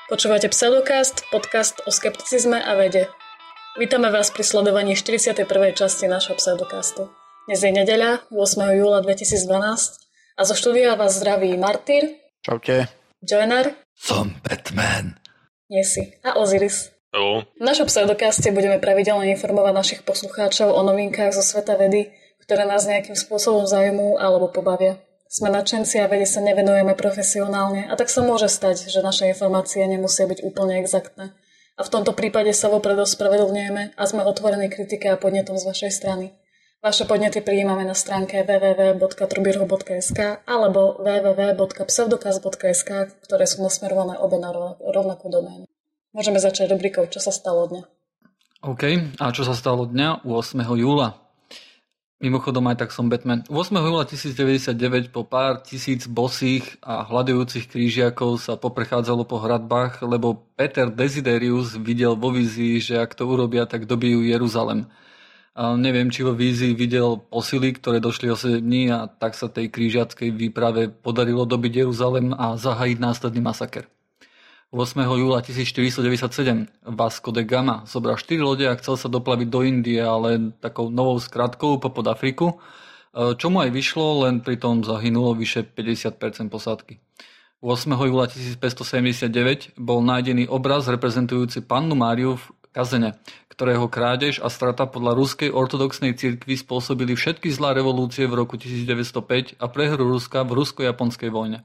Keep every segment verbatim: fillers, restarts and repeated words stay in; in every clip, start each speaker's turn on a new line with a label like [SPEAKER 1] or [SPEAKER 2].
[SPEAKER 1] Počúvate Pseudokast, podcast o skepticizme a vede. Vítame vás pri sledovaní štyridsiatej prvej časti našho Pseudokastu. Dnes je nedeľa, ôsmeho júla dvetisícdvanásť a zo štúdia vás zdraví Martyr.
[SPEAKER 2] Čaute.
[SPEAKER 1] Joiner.
[SPEAKER 3] Som Batman.
[SPEAKER 1] Niesi. A Osiris.
[SPEAKER 4] Hello.
[SPEAKER 1] V našom Pseudokaste budeme pravidelne informovať našich poslucháčov o novinkách zo sveta vedy, ktoré nás nejakým spôsobom zaujímujú alebo pobavia. Sme nadšenci a vede sa nevenujeme profesionálne a tak sa môže stať, že naše informácie nemusia byť úplne exaktné. A v tomto prípade sa vopred ospravedlňujeme a sme otvorení kritike a podnetom z vašej strany. Vaše podnety prijímame na stránke w w w bodka trubirho bodka es ka alebo w w w bodka pseudokast bodka es ka, ktoré sú nasmerované obe na rovnakú doménu. Môžeme začať rubrikou Čo sa stalo dňa.
[SPEAKER 2] OK, a čo sa stalo dňa? ôsmeho júla. Mimochodom aj tak som Batman. ôsmeho júla tisícdeväťdesiatdeväť po pár tisíc bosých a hľadujúcich krížiakov sa poprechádzalo po hradbách, lebo Peter Desiderius videl vo vízii, že ak to urobia, tak dobijú Jeruzalem. A neviem, či vo vízii videl posily, ktoré došli o sedem dní a tak sa tej krížiackej výprave podarilo dobiť Jeruzalem a zahájiť následný masaker. ôsmeho júla tisícštyristodeväťdesiatsedem Vasco de Gama zobral štyri lode a chcel sa doplaviť do Indie, ale takou novou skratkou popod Afriku, čo mu aj vyšlo, len pritom zahynulo vyše päťdesiat percent posádky. ôsmeho júla tisícpäťstosedemdesiatdeväť bol nájdený obraz reprezentujúci Pannu Máriu v Kazene, ktorého krádež a strata podľa ruskej ortodoxnej cirkvi spôsobili všetky zlá revolúcie v roku tisícdeväťstopäť a prehru Ruska v rusko-japonskej vojne.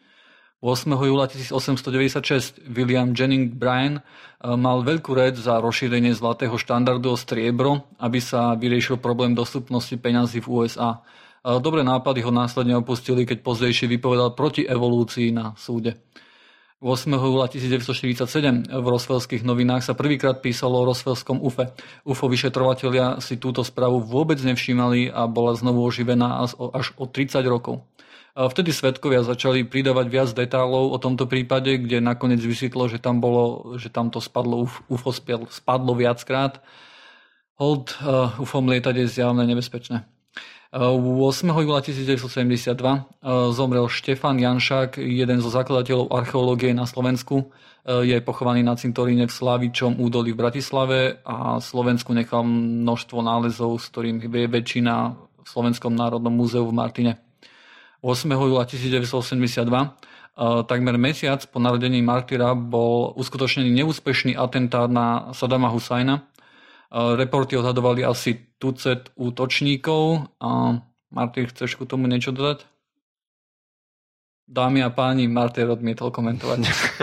[SPEAKER 2] ôsmeho júla tisícosemstodeväťdesiatšesť William Jennings Bryan mal veľkú reč za rozšírenie zlatého štandardu o striebro, aby sa vyriešil problém dostupnosti peňazí v ú es á. Dobré nápady ho následne opustili, keď pozdejšie vypovedal proti evolúcii na súde. ôsmeho júla devätnásťstoštyridsaťsedem v Roswellských novinách sa prvýkrát písalo o Roswellskom ú ef é. ú ef ó vyšetrovatelia si túto správu vôbec nevšímali a bola znovu oživená až o tridsať rokov. Vtedy svedkovia začali pridávať viac detailov o tomto prípade, kde nakoniec vysvetlo, že tam bolo, že tam to spadlo, ú ef ó spadlo viackrát. Hold uh, ú ef ó lietať je zjavne nebezpečné. Uh, ôsmeho júla devätnásťstosedemdesiatdva uh, zomrel Štefan Janšák, jeden zo zakladateľov archeológie na Slovensku. Uh, je pochovaný na cintoríne v Slavičom údolí v Bratislave a Slovensku nechal množstvo nálezov, s ktorým je väčšina v Slovenskom národnom múzeu v Martine. ôsmeho júla devätnásťstoosemdesiatdva, takmer mesiac po narodení Martyra, bol uskutočnený neúspešný atentát na Sadama Husajna. Reporty odhadovali asi tucet útočníkov. Martyr, chceš ku tomu niečo dodať? Dámy a páni, Martyr odmietol komentovať.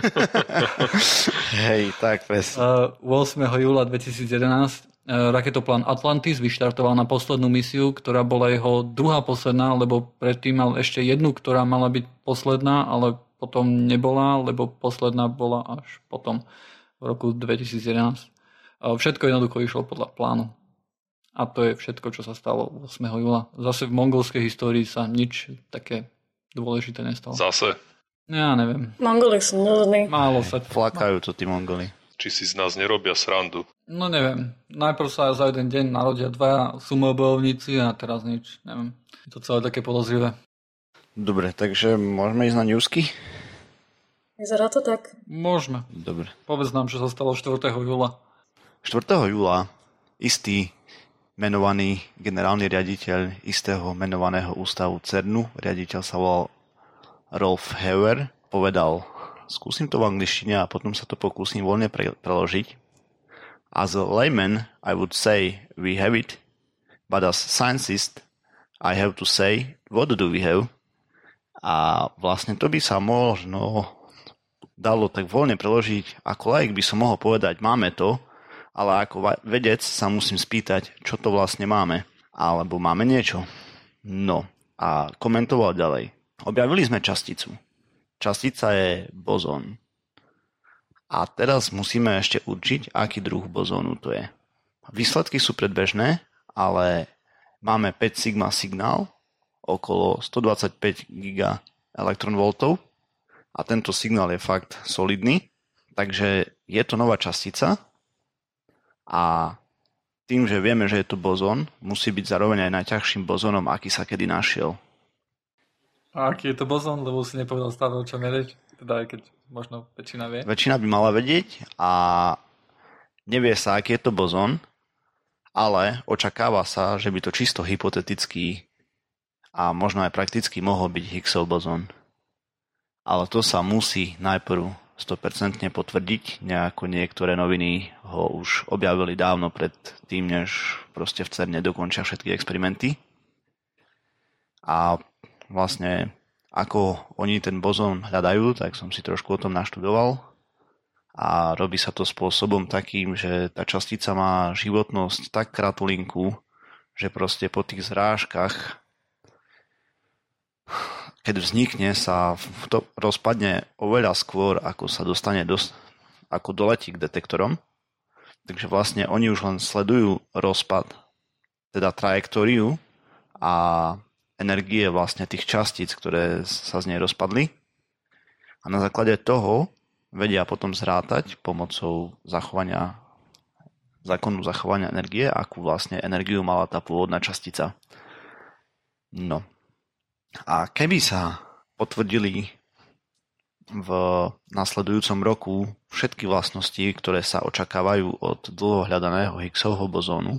[SPEAKER 3] Hej, tak presne.
[SPEAKER 2] ôsmeho júla dvetisícjedenásť raketoplán Atlantis vyštartoval na poslednú misiu, ktorá bola jeho druhá posledná, lebo predtým mal ešte jednu, ktorá mala byť posledná, ale potom nebola, lebo posledná bola až potom v roku dvetisícjedenásť. Všetko jednoducho išlo podľa plánu. A to je všetko, čo sa stalo ôsmeho júla. Zase v mongolskej histórii sa nič také dôležité nestalo.
[SPEAKER 4] Zase?
[SPEAKER 2] Ja neviem.
[SPEAKER 1] Mongoli sú nudní.
[SPEAKER 2] Málo sa...
[SPEAKER 3] Flakajú to tí Mongoli.
[SPEAKER 4] Či si z nás nerobia srandu?
[SPEAKER 2] No neviem. Najprv sa za jeden deň narodia dvaja sumobojovníci a teraz nič. Neviem. Je to celé také podozrivé.
[SPEAKER 3] Dobre, takže môžeme ísť na newsky?
[SPEAKER 1] Vyzerá to tak?
[SPEAKER 2] Môžeme.
[SPEAKER 3] Dobre.
[SPEAKER 2] Povedz nám, čo sa stalo štvrtého júla.
[SPEAKER 3] štvrtého júla istý menovaný generálny riaditeľ istého menovaného ústavu CERNu, riaditeľ sa volal Rolf Heuer, povedal: skúsim to v angličtine a potom sa to pokúsim voľne pre- preložiť. As a layman, I would say we have it, but as scientist, I have to say what do we have? A vlastne to by sa možno dalo tak voľne preložiť, ako laik by som mohol povedať máme to, ale ako vedec sa musím spýtať, čo to vlastne máme. Alebo máme niečo. No a komentoval ďalej. Objavili sme časticu. Častica je bozón. A teraz musíme ešte určiť, aký druh bozónu to je. Výsledky sú predbežné, ale máme päť sigma signál, okolo stodvadsaťpäť gigaelektronvoltov a tento signál je fakt solidný, takže je to nová častica a tým, že vieme, že je to bozón, musí byť zároveň aj najťažším bozónom, aký sa kedy našiel.
[SPEAKER 2] A aký je to bozón, lebo si nepovedal stále, o čom je reč? Teda aj keď možno väčšina vie.
[SPEAKER 3] Väčšina by mala vedieť a nevie sa, aký je to bozon, ale očakáva sa, že by to čisto hypoteticky a možno aj prakticky mohol byť Higgsov bozon. Ale to sa musí najprv sto percent potvrdiť, nejako niektoré noviny ho už objavili dávno pred tým, než proste v CERNe dokončia všetky experimenty. A vlastne ako oni ten bozón hľadajú, tak som si trošku o tom naštudoval a robí sa to spôsobom takým, že tá častica má životnosť tak kratulinku, že proste po tých zrážkach, keď vznikne, sa to rozpadne oveľa skôr, ako sa dostane do, ako doletí k detektorom. Takže vlastne oni už len sledujú rozpad, teda trajektóriu a energie vlastne tých častíc, ktoré sa z nej rozpadli. A na základe toho vedia potom zrátať pomocou zachovania, zákonu zachovania energie, akú vlastne energiu mala tá pôvodná častica. No. A keby sa potvrdili v nasledujúcom roku všetky vlastnosti, ktoré sa očakávajú od dlho hľadaného Higgsovho bozónu,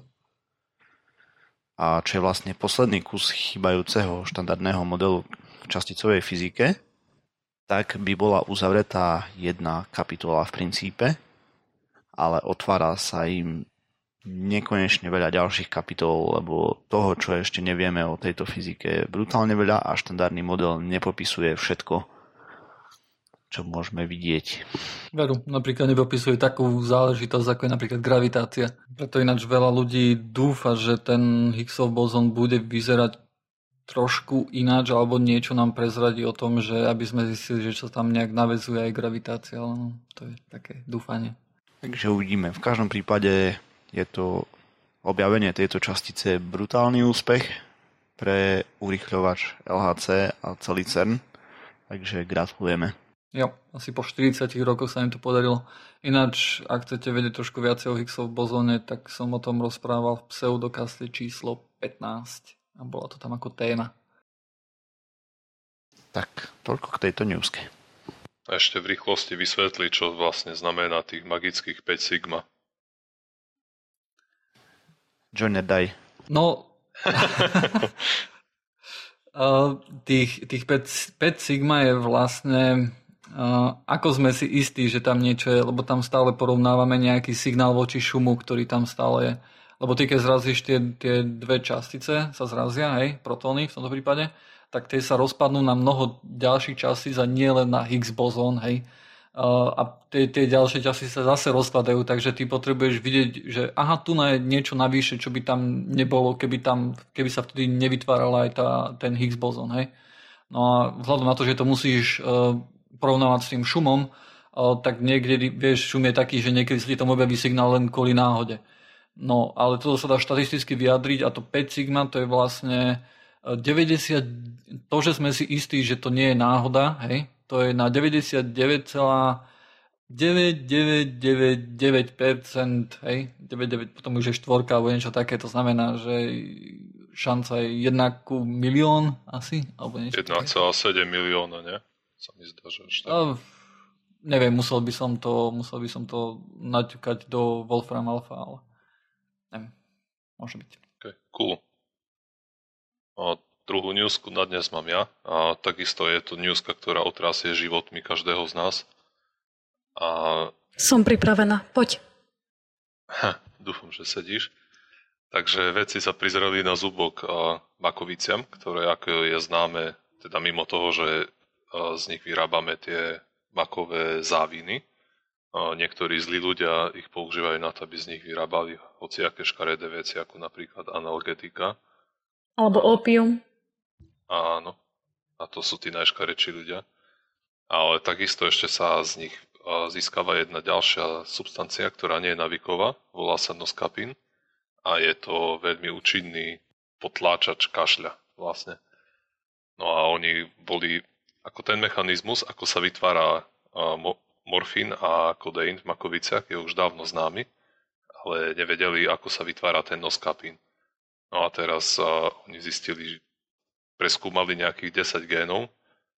[SPEAKER 3] a čo je vlastne posledný kus chýbajúceho štandardného modelu v časticovej fyzike, tak by bola uzavretá jedna kapitola v princípe, ale otvára sa im nekonečne veľa ďalších kapitol, lebo toho, čo ešte nevieme o tejto fyzike, je brutálne veľa a štandardný model nepopisuje všetko, čo môžeme vidieť.
[SPEAKER 2] Veru, napríklad nepopisuje takú záležitosť, ako je napríklad gravitácia. Preto ináč veľa ľudí dúfa, že ten Higgsov bozon bude vyzerať trošku ináč, alebo niečo nám prezradí o tom, že aby sme zistili, že sa tam nejak naväzuje aj gravitácia, ale no, to je také dúfanie.
[SPEAKER 3] Takže uvidíme. V každom prípade je to objavenie tejto častice brutálny úspech pre urýchľovač el há cé a celý CERN, takže gratulujeme.
[SPEAKER 2] Jo, asi po štyridsiatich rokoch sa im to podarilo. Ináč, ak chcete vedieť trošku viacej o Higgsov bozóne, tak som o tom rozprával v pseudokaste číslo pätnásť a bola to tam ako téma.
[SPEAKER 3] Tak, toľko k tejto newske.
[SPEAKER 4] A ešte v rýchlosti vysvetli, čo vlastne znamená tých magických päť sigma.
[SPEAKER 3] Joiner, daj.
[SPEAKER 2] No, tých, tých päť sigma je vlastne, ako sme si istí, že tam niečo je, lebo tam stále porovnávame nejaký signál voči šumu, ktorý tam stále je. Lebo ty, keď zrazíš tie, tie dve častice, sa zrazia, hej, protóny v tomto prípade, tak tie sa rozpadnú na mnoho ďalších častíc a nie len na Higgs bozón, hej. A tie, tie ďalšie časti sa zase rozkladajú, takže ty potrebuješ vidieť, že aha, tu je niečo navyše, čo by tam nebolo, keby, tam, keby sa vtedy nevytvárala aj tá, ten Higgs bozón, hej. No a vzhľadom na to, že to musíš uh, porovnávať s tým šumom, uh, tak niekde, vieš, šum je taký, že niekedy sa ti tam objaví signál len kvôli náhode. No, ale toto sa dá štatisticky vyjadriť a to päť sigma, to je vlastne deväťdesiat, to, že sme si istí, že to nie je náhoda, hej, to je na deväťdesiatdeväť celá deväťdesiatdeväť percent, hej, deväťdesiatdeväť, potom už je štvorka alebo niečo také, to znamená, že šanca je jedna ku milión asi, alebo niečo
[SPEAKER 4] jeden celá sedem milióna, nie? Sa mi zdá, že ešte.
[SPEAKER 2] No, neviem, musel by som to, musel by som to naťukať do Wolfram Alpha, ale neviem, môže byť.
[SPEAKER 4] Okay, cool. A druhú newsku na dnes mám ja a takisto je to newska, ktorá otrasie životmi každého z nás. A...
[SPEAKER 1] Som pripravená, poď.
[SPEAKER 4] Ha, dúfam, že sedíš. Takže vedci sa prizreli na zubok makoviciam, ktoré, ako je známe, teda mimo toho, že z nich vyrábame tie makové záviny. Niektorí zlí ľudia ich používajú na to, aby z nich vyrábali hociaké škaredé veci, ako napríklad analgetika.
[SPEAKER 1] Alebo opium.
[SPEAKER 4] Áno, a to sú tí najškarečí ľudia. Ale takisto ešte sa z nich získava jedna ďalšia substancia, ktorá nie je naviková, volá sa noskapín a je to veľmi účinný potláčač kašľa vlastne. No a oni boli, ako ten mechanizmus, ako sa vytvára morfín a kodeín v makoviciach, je už dávno známy, ale nevedeli, ako sa vytvára ten noskapín. No a teraz uh, oni zistili, preskúmali nejakých desať génov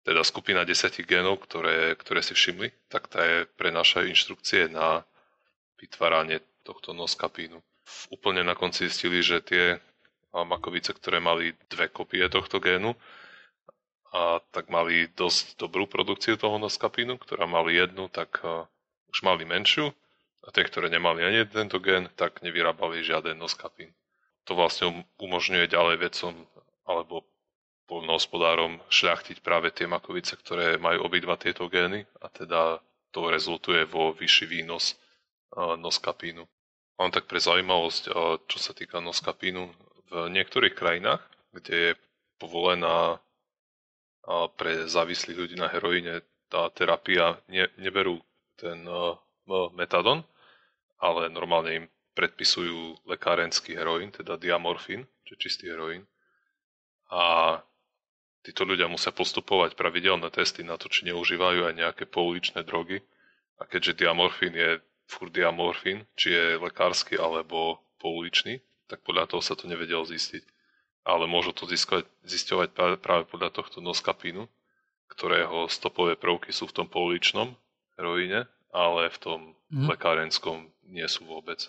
[SPEAKER 4] teda skupina desať génov, ktoré, ktoré si všimli, tak tá je prenášajú inštrukcie na vytváranie tohto noskapínu. Úplne na konci zistili, že tie makovice, ktoré mali dve kopie tohto génu, a tak mali dosť dobrú produkciu toho noskapínu, ktorá mali jednu, tak uh, už mali menšiu, a tie, ktoré nemali ani tento gén, tak nevyrábali žiaden noskapín. To vlastne umožňuje ďalej vedcom alebo poľnohospodárom šľachtiť práve tie makovice, ktoré majú obidva tieto gény a teda to rezultuje vo vyšší výnos uh, noskapínu. Mám tak pre zaujímavosť, uh, čo sa týka noskapínu, v niektorých krajinách, kde je povolená uh, pre závislých ľudí na heroíne tá terapia, ne, neberú ten uh, metadon, ale normálne im predpisujú lekárenský heroín, teda diamorfín, čo je čistý heroín. A títo ľudia musia postupovať pravidelné testy na to, či neužívajú aj nejaké pouličné drogy. A keďže diamorfín je furt diamorfín, či je lekársky alebo pouličný, tak podľa toho sa to nevedelo zistiť. Ale môžu to získať, zisťovať práve podľa tohto noskapínu, ktorého stopové prvky sú v tom pouličnom heroíne, ale v tom mm. lekárenskom nie sú vôbec.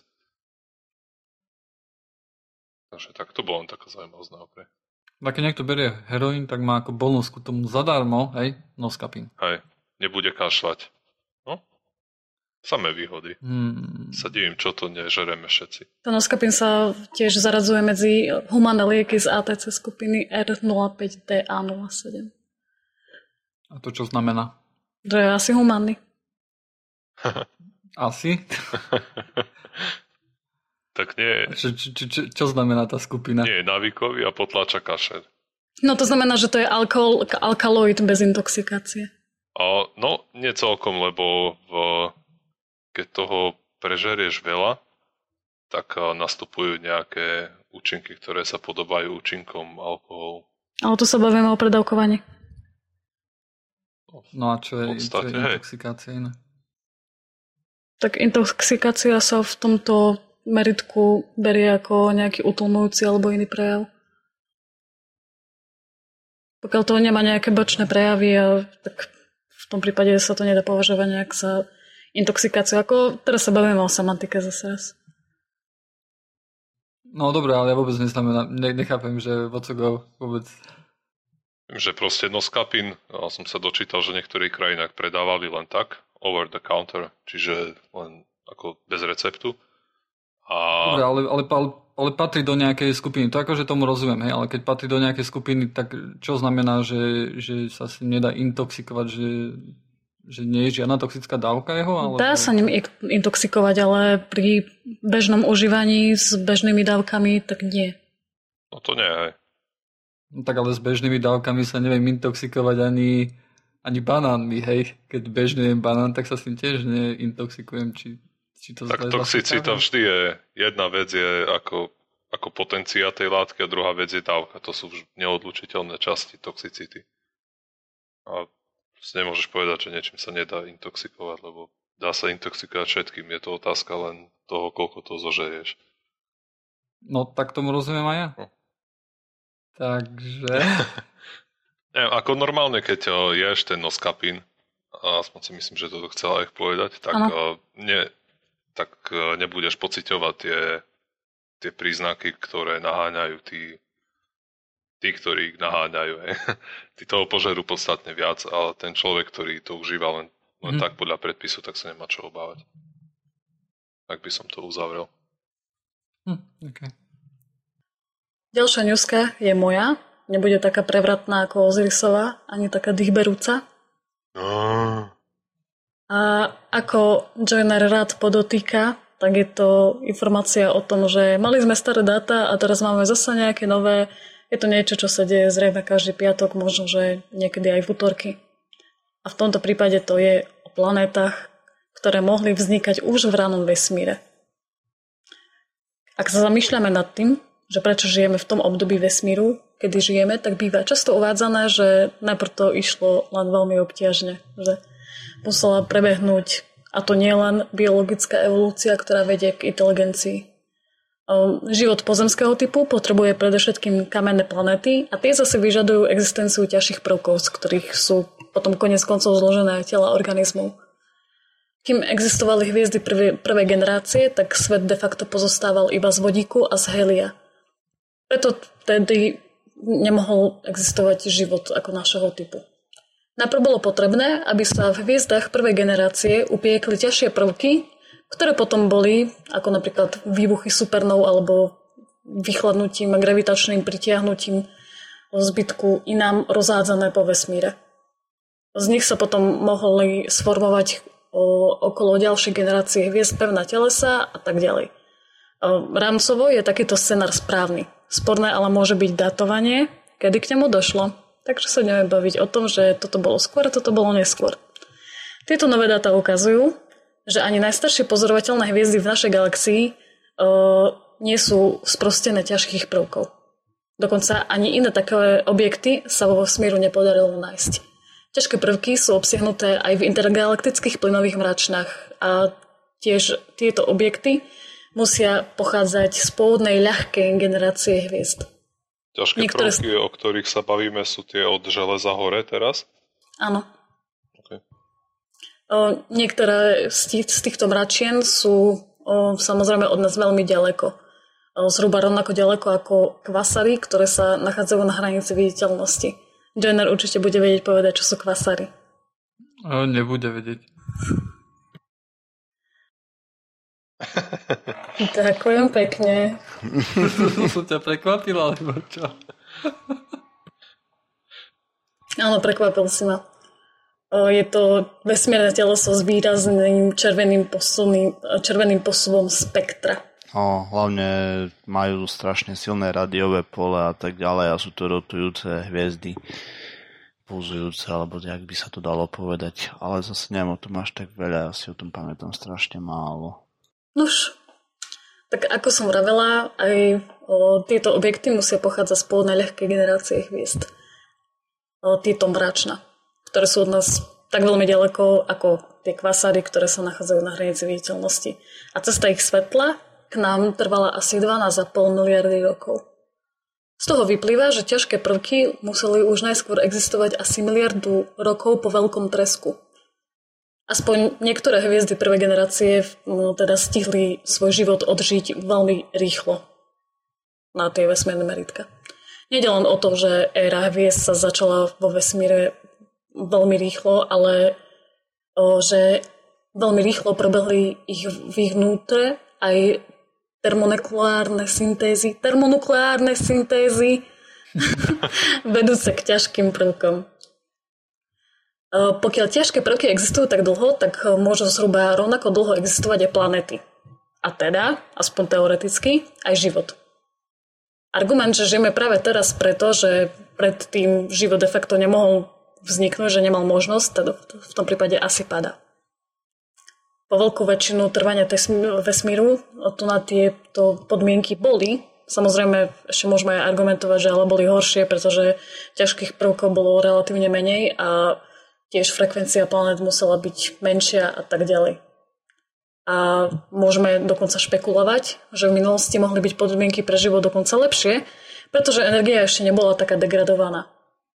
[SPEAKER 4] Takže tak to bolo len taká zaujímavosť na okraj.
[SPEAKER 2] Keď niekto berie heroín, tak má ako bonus k tomu zadarmo, hej, noskapín.
[SPEAKER 4] Hej, nebude kašľať. No, samé výhody. Hmm. Sa divím, čo to nežereme všetci.
[SPEAKER 1] Ten noskapín sa tiež zaradzuje medzi humánne lieky z á té cé skupiny er nula päť dé á nula sedem.
[SPEAKER 2] A to čo znamená?
[SPEAKER 1] Že je asi humánny.
[SPEAKER 2] Asi?
[SPEAKER 4] Tak nie.
[SPEAKER 2] Čo, čo, čo, čo znamená tá skupina?
[SPEAKER 4] Nie je navykový a potláča kašeľ.
[SPEAKER 1] No to znamená, že to je alkohol, alkaloid bez intoxikácie.
[SPEAKER 4] A, no, nie celkom, lebo v, keď toho prežerieš veľa, tak nastupujú nejaké účinky, ktoré sa podobajú účinkom alkoholu.
[SPEAKER 1] Ale tu sa bavíme o predávkovaní.
[SPEAKER 2] No a čo je, čo je intoxikácia iné?
[SPEAKER 1] Tak intoxikácia sa v tomto meritku berie ako nejaký utlmujúci alebo iný prejav. Pokiaľ to nemá nejaké bočné prejavy, a, tak v tom prípade sa to nedá považovať nejak za intoxikáciu. Ako teraz sa bavíme o semantike zase raz.
[SPEAKER 2] No dobré, ale ja vôbec neznamená, ne, nechápem, že vocogov vôbec...
[SPEAKER 4] Viem, že proste noskapín, ja som sa dočítal, že v niektorých krajinách predávali len tak, over the counter, čiže len ako bez receptu. A...
[SPEAKER 2] Dobre, ale, ale, ale, ale patrí do nejakej skupiny. To akože tomu rozumiem, hej, ale keď patrí do nejakej skupiny, tak čo znamená, že, že sa si nedá intoxikovať, že, že nie je žiadna toxická dávka jeho? Ale...
[SPEAKER 1] Dá sa ním intoxikovať, ale pri bežnom užívaní s bežnými dávkami, tak nie.
[SPEAKER 4] No to nie, hej.
[SPEAKER 2] No tak ale s bežnými dávkami sa neviem intoxikovať ani, ani banánmi, hej. Keď bežný jem banán, tak sa s tým tiež neintoxikujem, či... To
[SPEAKER 4] tak toxicita vždy je, jedna vec je ako, ako potencia tej látky a druhá vec je dávka. To sú neodlučiteľné časti toxicity. A nemôžeš povedať, že niečím sa nedá intoxikovať, lebo dá sa intoxikovať všetkým. Je to otázka len toho, koľko to zožerieš.
[SPEAKER 2] No tak tomu rozumiem aj ja. No. Takže...
[SPEAKER 4] Neviem, ako normálne, keď ješ ten noskapín, a aspoň si myslím, že toto chcela aj povedať, tak ne... tak nebudeš pociťovať tie, tie príznaky, ktoré naháňajú tí, tí ktorí ich naháňajú. Hej. Tí toho požerú podstatne viac, ale ten človek, ktorý to užíva len, len mm. tak podľa predpisu, tak sa nemá čo obávať. Tak by som to uzavrel.
[SPEAKER 2] Hm, okay.
[SPEAKER 1] Ďalšia ňuska je moja. Nebude taká prevratná ako Osirisová, ani taká dýchberúca.
[SPEAKER 4] No.
[SPEAKER 1] A ako Joyner rád podotýka, tak je to informácia o tom, že mali sme staré dáta a teraz máme zase nejaké nové. Je to niečo, čo sa deje zrejme každý piatok, možno, že niekedy aj v útorky. A v tomto prípade to je o planétach, ktoré mohli vznikať už v ranom vesmíre. Ak sa zamýšľame nad tým, že prečo žijeme v tom období vesmíru, kedy žijeme, tak býva často uvádzané, že najprv to išlo len veľmi obťažne, že musela prebehnúť, a to nie len biologická evolúcia, ktorá vedie k inteligencii, Život pozemského typu potrebuje predovšetkým kamenné planéty a tie zase vyžadujú existenciu ťažších prvkov, z ktorých sú potom koniec koncov zložené tela organizmov. Kým existovali hviezdy prvej, prvej generácie, tak svet de facto pozostával iba z vodíku a z helia. Preto tedy nemohol existovať život ako našeho typu. Najprv bolo potrebné, aby sa v hviezdach prvej generácie upiekli ťažšie prvky, ktoré potom boli, ako napríklad výbuchy supernov alebo vychladnutím a gravitačným pritiahnutím zbytku inám rozhádzané po vesmíre. Z nich sa potom mohli sformovať o, okolo ďalšej generácie hviezd pevná telesa a tak ďalej. Rámcovo je takýto scenár správny. Sporné ale môže byť datovanie, kedy k nemu došlo. Takže sa ideme baviť o tom, že toto bolo skôr a toto bolo neskôr. Tieto nové dáta ukazujú, že ani najstaršie pozorovateľné hviezdy v našej galaxii e, nie sú sprostené ťažkých prvkov. Dokonca ani iné takové objekty sa vo vesmíru nepodarilo nájsť. Ťažké prvky sú obsiahnuté aj v intergalaktických plynových mračnách a tiež tieto objekty musia pochádzať z pôvodnej ľahkej generácie hviezd.
[SPEAKER 4] Ťažké
[SPEAKER 1] Niektoré...
[SPEAKER 4] prvky, o ktorých sa bavíme, sú tie od železa hore teraz?
[SPEAKER 1] Áno.
[SPEAKER 4] Okay.
[SPEAKER 1] O, niektoré z, tých, z týchto mračien sú o, samozrejme od nás veľmi ďaleko. O, zhruba rovnako ďaleko ako kvasary, ktoré sa nachádzajú na hranici viditeľnosti. Jenner určite bude vedieť povedať, čo sú kvasary.
[SPEAKER 2] O, nebude vedieť.
[SPEAKER 1] Ďakujem pekne.
[SPEAKER 2] Som ťa prekvapila, alebo čo?
[SPEAKER 1] Áno, prekvapil si ma. Je to vesmírne teleso s výrazným červeným, posuným, červeným posúvom spektra.
[SPEAKER 3] O, hlavne majú strašne silné rádiové pole a tak ďalej a sú to rotujúce hviezdy, pulzujúce, alebo jak by sa to dalo povedať. Ale zase neviem o tom až tak veľa, ja si o tom pamätám strašne málo.
[SPEAKER 1] Nuž, tak ako som vravela, aj o, tieto objekty musia pochádzať z pôvodnej ľahkej generácie hviezd. O, tieto mračna, ktoré sú od nás tak veľmi ďaleko ako tie kvasary, ktoré sa nachádzajú na hranici viditeľnosti. A cesta ich svetla k nám trvala asi dvanásť a pol miliardy rokov. Z toho vyplýva, že ťažké prvky museli už najskôr existovať asi miliardu rokov po veľkom tresku. Aspoň niektoré hviezdy prvej generácie no, teda stihli svoj život odžiť veľmi rýchlo na tie vesmírne meritka. Nejde len o to, že éra hviezd sa začala vo vesmíre veľmi rýchlo, ale o, že veľmi rýchlo prebehli ich vyhnuté aj termonukleárne syntézy, termonukleárne syntézy vedúce k ťažkým prvkom. Pokiaľ ťažké prvky existujú tak dlho, tak môžu zhruba rovnako dlho existovať aj planety. A teda, aspoň teoreticky, aj život. Argument, že žijeme práve teraz preto, že predtým život de facto nemohol vzniknúť, že nemal možnosť, teda v tom prípade asi pada. Po veľkú väčšinu trvania vesmíru tu na tieto podmienky boli. Samozrejme, ešte môžeme aj argumentovať, že ale boli horšie, pretože ťažkých prvkov bolo relatívne menej a tiež frekvencia planét musela byť menšia a tak ďalej. A môžeme dokonca špekulovať, že v minulosti mohli byť podmienky pre život dokonca lepšie, pretože energia ešte nebola taká degradovaná.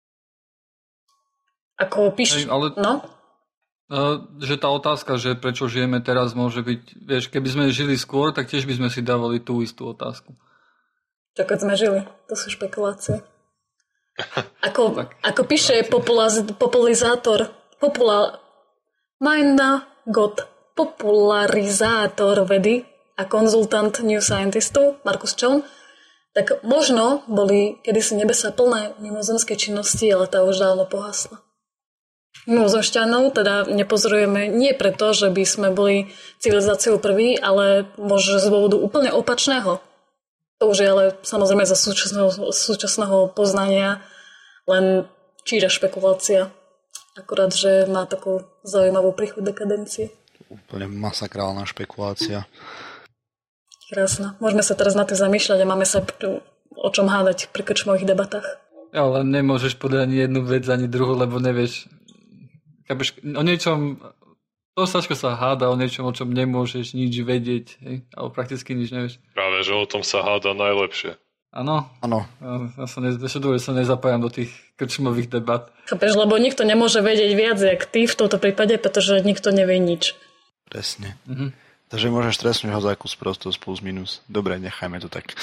[SPEAKER 1] Ako píš...
[SPEAKER 2] Hej, ale...
[SPEAKER 1] No?
[SPEAKER 2] Že tá otázka, že prečo žijeme teraz, môže byť... Vieš, keby sme žili skôr, tak tiež by sme si dávali tú istú otázku.
[SPEAKER 1] Čo keď sme žili? To sú špekulácie. Ako, ako píše populaz, populizátor, popula, Meine Gott, popularizátor vedy a konzultant New Scientistu Marcus Chown, tak možno boli kedysi nebesa plné mimozemskej činnosti, ale tá už dávno pohasla. Mimozemšťanov teda nepozorujeme nie preto, že by sme boli civilizáciou prví, ale možno z dôvodu úplne opačného. To už je ale samozrejme za súčasného, súčasného poznania len číra špekulácia. Akurát, že má takú zaujímavú príchuť dekadencie.
[SPEAKER 3] Úplne masakrálna špekulácia.
[SPEAKER 1] Krásna. Môžeme sa teraz na tým zamýšľať a máme sa o čom hádať pri krčmových debatách.
[SPEAKER 2] Ale nemôžeš podať ani jednu vec, ani druhú, lebo nevieš. O niečom To Sačko sa háda o niečom, o čom nemôžeš nič vedieť, hej? Alebo prakticky nič nevieš.
[SPEAKER 4] Práve, že o tom sa háda najlepšie.
[SPEAKER 2] Áno?
[SPEAKER 3] Áno.
[SPEAKER 2] Ja sa, ne, sa nezapájam do tých krčmových debat.
[SPEAKER 1] Chápeš, lebo nikto nemôže vedieť viac, jak ty v tomto prípade, pretože nikto nevie nič.
[SPEAKER 3] Presne.
[SPEAKER 2] Mhm.
[SPEAKER 3] Takže môžeš stresnúť ho za kus prostosť plus minus. Dobre, nechajme to tak.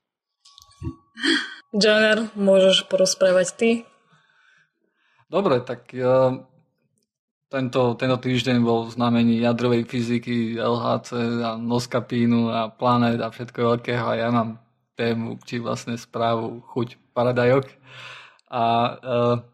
[SPEAKER 1] Joiner, môžeš porozprávať ty?
[SPEAKER 2] Dobre, tak ja, tento, tento týždeň bol v znamení jadrovej fyziky, el há cé a noskapínu a planét a všetko veľkého a ja mám tému, či vlastne správu chuť paradajok. A e,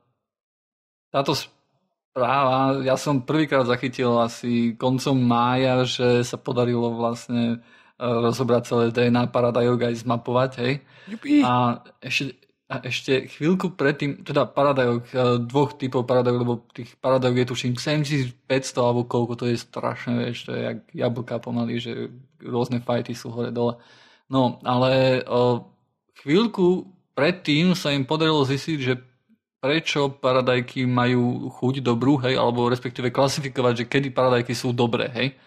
[SPEAKER 2] táto správa, ja som prvýkrát zachytil asi koncom mája, že sa podarilo vlastne e, rozobrať celé dé en á paradajok aj zmapovať, hej. Jupi. A ešte A ešte chvíľku predtým, teda paradajok, dvoch typov paradajok, lebo tých paradajok je tuším sedemtisícpäťsto alebo koľko, to je strašné, vieš, to je jak jablka pomaly, že rôzne fajty sú hore dole. No, ale o, chvíľku predtým sa im podarilo zistiť, že prečo paradajky majú chuť dobrú, hej, alebo respektíve klasifikovať, že kedy paradajky sú dobré, hej.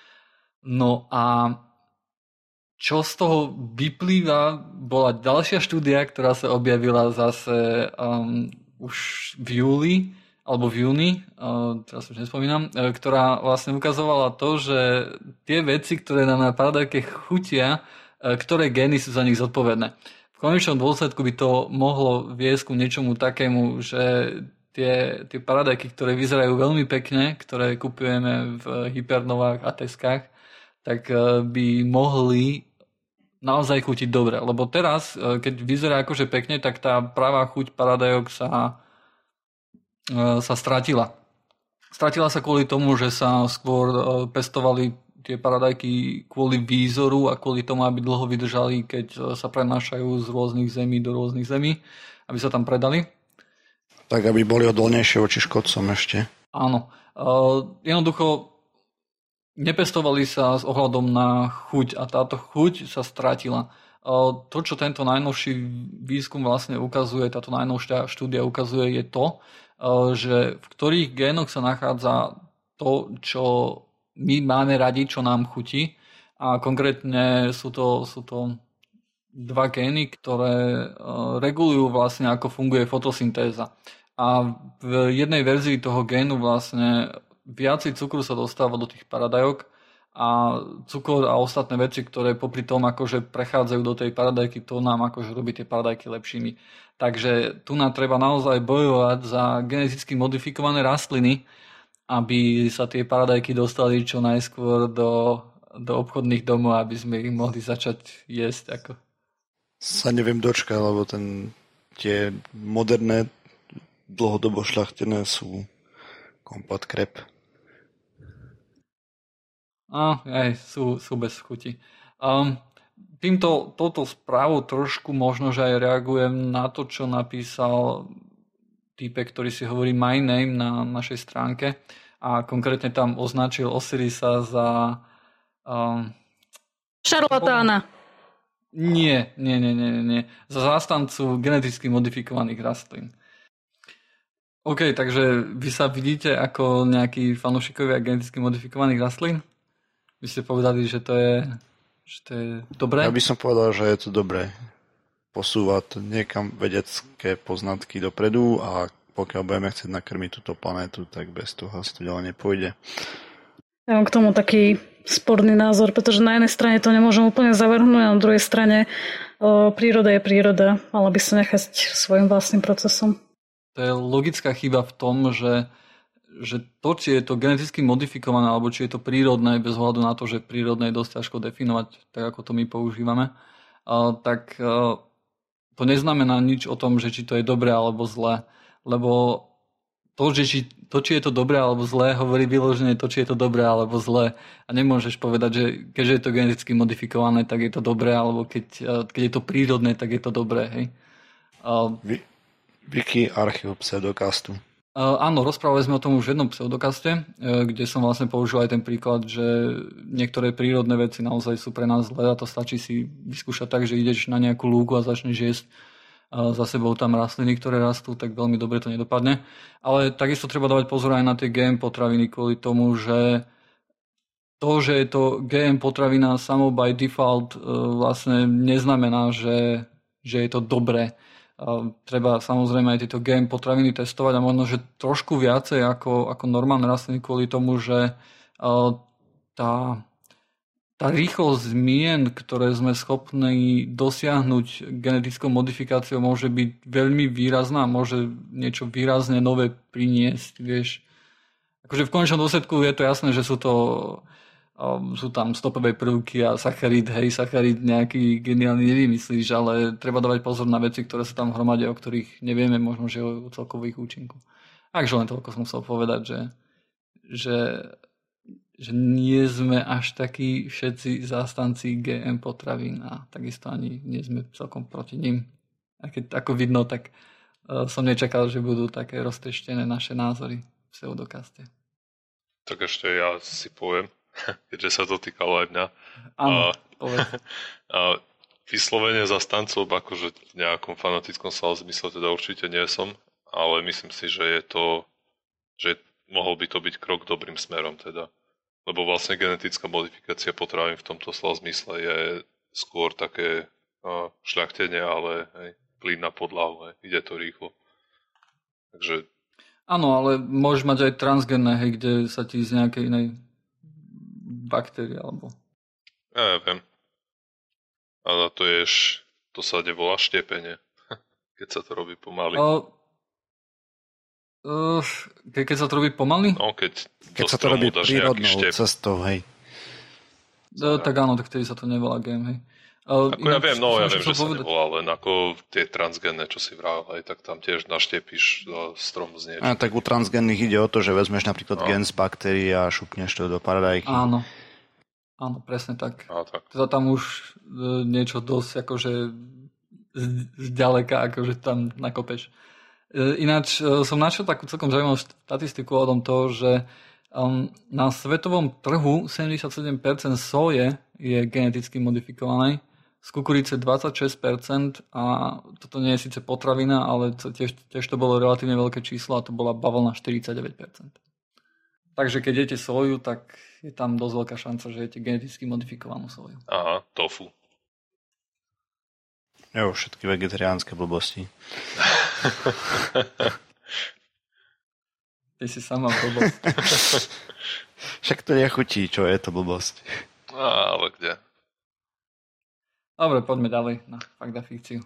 [SPEAKER 2] No a čo z toho vyplýva, bola ďalšia štúdia, ktorá sa objavila zase um, už v júli, alebo v júni, uh, teraz už nespomínam, uh, ktorá vlastne ukazovala to, že tie veci, ktoré nám na paradajke chutia, uh, ktoré gény sú za nich zodpovedné. V konečnom dôsledku by to mohlo viesť ku niečomu takému, že tie, tie paradajky, ktoré vyzerajú veľmi pekne, ktoré kupujeme v hypernovách a teskách, tak uh, by mohli naozaj chutiť dobre. Lebo teraz, keď vyzerá akože pekne, tak tá pravá chuť paradajok sa, sa stratila. Stratila sa kvôli tomu, že sa skôr pestovali tie paradajky kvôli výzoru a kvôli tomu, aby dlho vydržali, keď sa prenášajú z rôznych zemí do rôznych zemí, aby sa tam predali.
[SPEAKER 3] Tak, aby boli odolnejšie voči škodcom ešte.
[SPEAKER 2] Áno. Jednoducho nepestovali sa s ohľadom na chuť a táto chuť sa stratila. To, čo tento najnovší výskum vlastne ukazuje, táto najnovšia štúdia ukazuje, je to, že v ktorých génoch sa nachádza to, čo my máme radi, čo nám chutí. A konkrétne sú to, sú to dva gény, ktoré regulujú vlastne, ako funguje fotosyntéza. A v jednej verzii toho génu vlastne viacej cukru sa dostáva do tých paradajok a cukor a ostatné veci, ktoré popri tom akože prechádzajú do tej paradajky, to nám akože robí tie paradajky lepšími. Takže tu nám treba naozaj bojovať za geneticky modifikované rastliny, aby sa tie paradajky dostali čo najskôr do, do obchodných domov, aby sme ich mohli začať jesť. Ako.
[SPEAKER 3] Sa neviem dočkať, lebo ten, tie moderné dlhodobo šľachtené sú kompot krep.
[SPEAKER 2] A aj sú, sú bez chuti. Um, týmto, touto správou trošku možno, že aj reagujem na to, čo napísal týpek, ktorý si hovorí My Name na našej stránke a konkrétne tam označil Osirisa za um,
[SPEAKER 1] šarlatána.
[SPEAKER 2] Nie, nie, nie, nie, nie. Za zástancu geneticky modifikovaných rastlín. OK, takže vy sa vidíte ako nejakí fanúšikovia geneticky modifikovaných rastlín? Vy ste povedali, že to je, že to je dobré?
[SPEAKER 3] Ja by som povedal, že je to dobré. Posúvať niekam vedecké poznatky dopredu a pokiaľ budeme chcieť nakrmiť túto planétu, tak bez toho asi to ďalej nepôjde.
[SPEAKER 1] Ja mám k tomu taký sporný názor, pretože na jednej strane to nemôžem úplne zavrhnúť a na druhej strane o, príroda je príroda. Mala by sa nechať svojim vlastným procesom.
[SPEAKER 2] To je logická chyba v tom, že že to, či je to geneticky modifikované, alebo či je to prírodné, bez ohľadu na to, že prírodné je dosť ťažko definovať, tak ako to my používame, tak to neznamená nič o tom, že či to je dobré alebo zlé. Lebo to, že či, to, či je to dobré alebo zlé, hovorí vyložené to, či je to dobré alebo zlé. A nemôžeš povedať, že keďže je to geneticky modifikované, tak je to dobré, alebo keď, keď je to prírodné, tak je to dobré. Hej?
[SPEAKER 3] Wiki archív pseudokastu.
[SPEAKER 2] Uh, áno, rozprávali sme o tom už v jednom pseudokaste, uh, kde som vlastne použil aj ten príklad, že niektoré prírodné veci naozaj sú pre nás zlé a to stačí si vyskúšať tak, že ideš na nejakú lúku a začneš jesť za sebou tam rastliny, ktoré rastú, tak veľmi dobre to nedopadne. Ale takisto treba dávať pozor aj na tie gé em potraviny kvôli tomu, že to, že je to gé em potravina samo by default vlastne neznamená, že, že je to dobré. Treba samozrejme aj tieto gé em potraviny testovať a možno, že trošku viacej ako, ako normálne rastliny kvôli tomu, že tá Tá rýchlosť zmien, ktoré sme schopní dosiahnuť genetickou modifikáciou, môže byť veľmi výrazná, môže niečo výrazne nové priniesť, vieš. Akože v konečnom dôsledku je to jasné, že sú to sú tam stopové prvky a sacharid, hej, sacharid nejaký geniálny nevymyslíš, ale treba dávať pozor na veci, ktoré sa tam hromadia, o ktorých nevieme možno, že o celkových účinku. Takže len toľko som musel povedať, že, že že nie sme až takí všetci zástanci gé em potravín a takisto ani nie sme celkom proti ním. A keď ako vidno, tak uh, som nečakal, že budú také roztreštené naše názory v pseudokaste.
[SPEAKER 4] Tak ešte ja si poviem, keďže sa to týkalo aj mňa.
[SPEAKER 2] Áno,
[SPEAKER 4] a,
[SPEAKER 2] povedz.
[SPEAKER 4] A vyslovene zastancov, akože v nejakom fanatickom slova zmysle teda určite nie som, ale myslím si, že je to, že mohol by to byť krok dobrým smerom teda. Lebo vlastne genetická modifikácia potravín v tomto slova zmysle je skôr také uh, šľachtenie, ale hej, plyn na podlahu, hej, ide to rýchlo. Takže...
[SPEAKER 2] Áno, ale môžeš mať aj transgenné, hej, kde sa ti z nejakej inej baktérie, alebo...
[SPEAKER 4] Ja neviem. Ale to je, to sa nevolá štiepenie, keď sa to robí pomaly.
[SPEAKER 2] O... Uh, ke, keď sa to robí pomaly?
[SPEAKER 4] No, keď,
[SPEAKER 3] keď sa to robí prírodnou cestou, hej.
[SPEAKER 2] Uh, tak áno, tak vtedy sa to nevolá gé em, hej. Uh,
[SPEAKER 4] ako ja viem, no ja viem, že
[SPEAKER 2] povedať.
[SPEAKER 4] sa nevolá, len ako tie transgenné, čo si vral, hej, tak tam tiež naštiepíš strom z niečo.
[SPEAKER 3] A tak u transgenných ide o to, že vezmeš napríklad no. gen z baktérií a šupneš to do paradajky.
[SPEAKER 2] Áno. Áno, presne tak.
[SPEAKER 4] A, tak.
[SPEAKER 2] Teda tam už uh, niečo dosť akože zďaleka, akože tam nakopeš. Ináč som našiel takú celkom zaujímavú štatistiku o tom toho, že um, na svetovom trhu sedemdesiatsedem percent soje je geneticky modifikovanej, z kukurice dvadsaťšesť percent a toto nie je síce potravina, ale tiež, tiež to bolo relatívne veľké číslo a to bola bavlna štyridsaťdeväť percent. Takže keď jete soju, tak je tam dosť veľká šanca, že jete geneticky modifikovanú soju.
[SPEAKER 4] Aha, tofu.
[SPEAKER 3] Jo, všetky vegetariánske blbosti.
[SPEAKER 2] Ty si sama blbosť.
[SPEAKER 3] Však to nechutí, čo je to blbosť.
[SPEAKER 4] Á, ale kde?
[SPEAKER 2] Dobre, poďme ďalej na fakt a fikciu.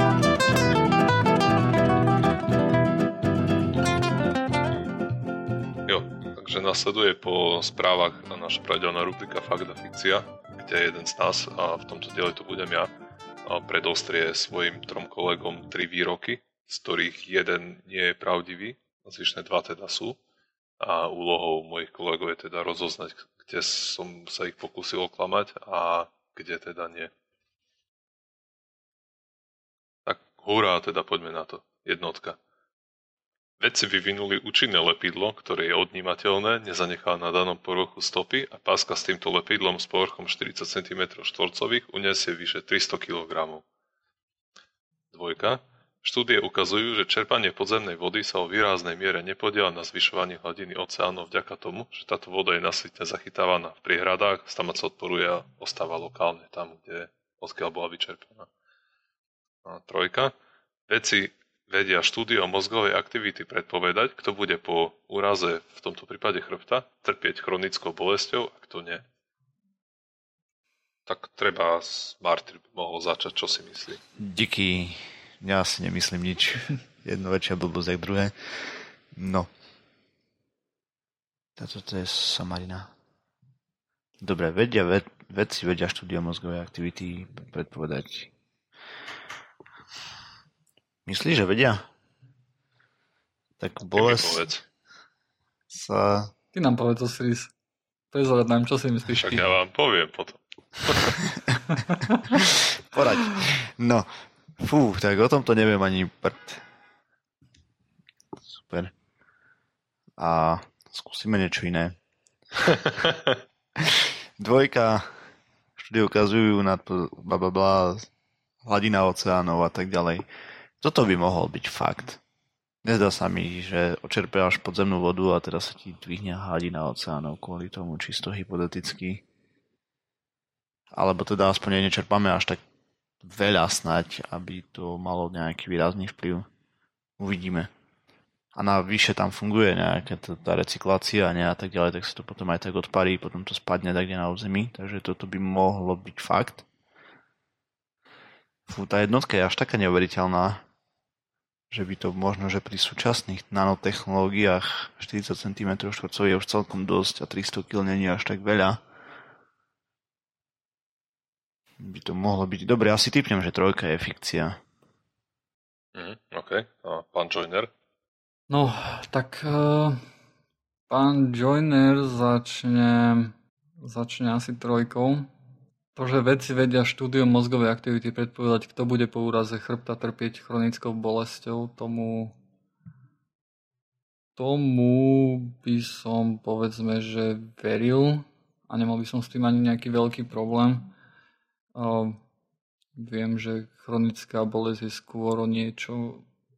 [SPEAKER 4] Jo, takže nasleduje po správach naša pravidelná rubrika Fakt a fikcia, kde jeden z nás, a v tomto diele to budem ja, predostrie svojim trom kolegom tri výroky, z ktorých jeden nie je pravdivý, zvyšné dva teda sú. A úlohou mojich kolegov je teda rozoznať, kde som sa ich pokúsil oklamať a kde teda nie. Tak hurá, teda poďme na to. Jednotka. Vedci vyvinuli účinné lepidlo, ktoré je odnímateľné, nezanechá na danom povrchu stopy a páska s týmto lepidlom s povrchom štyridsať centimetrov štvorcových uniesie vyše tristo kilogramov. Dvojka. Štúdie ukazujú, že čerpanie podzemnej vody sa o výraznej miere nepodiela na zvyšovanie hladiny oceánov vďaka tomu, že táto voda je nasýtne zachytávaná v priehradách, tam sa odporuje a ostáva lokálne tam, kde odkiaľ bola vyčerpaná. A trojka. Vedci vedia štúdiom mozgovej aktivity predpovedať, kto bude po úraze, v tomto prípade chrbta, trpieť chronickou bolesťou a kto nie. Tak treba, Martin by mohol začať, čo si myslí.
[SPEAKER 3] Díky, ja si nemyslím nič. Jedno väčšia blbosť, jak druhé. No. Táto to je somarina. Dobre, vedia, ved, vedci vedia štúdiom mozgovej aktivity predpovedať. Myslíš, že vedia? Tak bolesť sa...
[SPEAKER 2] Ty nám povedz, Osiris. Prezrad nám, čo si myslíš?
[SPEAKER 4] Tak ja vám poviem potom.
[SPEAKER 3] Poraď. No, fú, tak o tomto neviem ani prd. Super. A skúsime niečo iné. Dvojka. Štúdie ukazujú na to, blablabla, hladina oceánov a tak ďalej. Toto by mohol byť fakt. Nezdá sa mi, že očerpáš podzemnú vodu a teraz sa ti dvihne hladina oceánov kvôli tomu, čisto hypoteticky. Alebo teda aspoň nečerpáme až tak veľa snať, aby to malo nejaký výrazný vplyv. Uvidíme. A navyše tam funguje nejaká tá recyklácia a a tak ďalej, tak sa to potom aj tak odparí, potom to spadne tak kde na území, takže toto by mohlo byť fakt. Fú, tá jednotka je až taká neuveriteľná, že by to možno, že pri súčasných nanotechnológiách štyridsať centimetrov štvorcových je už celkom dosť a tristo kilogramov nie je až tak veľa. By to mohlo byť. Dobre, asi tipnem, že trojka je fikcia.
[SPEAKER 4] Mm, OK. A pán Joyner?
[SPEAKER 2] No, tak uh, pán Joyner začne, začne asi trojkou. To, že vedci vedia štúdium mozgovej aktivity predpovedať, kto bude po úraze chrbta trpieť chronickou bolesťou, tomu, tomu by som, povedzme, že veril a nemal by som s tým ani nejaký veľký problém. Uh, viem, že chronická bolesť je skôr o niečo...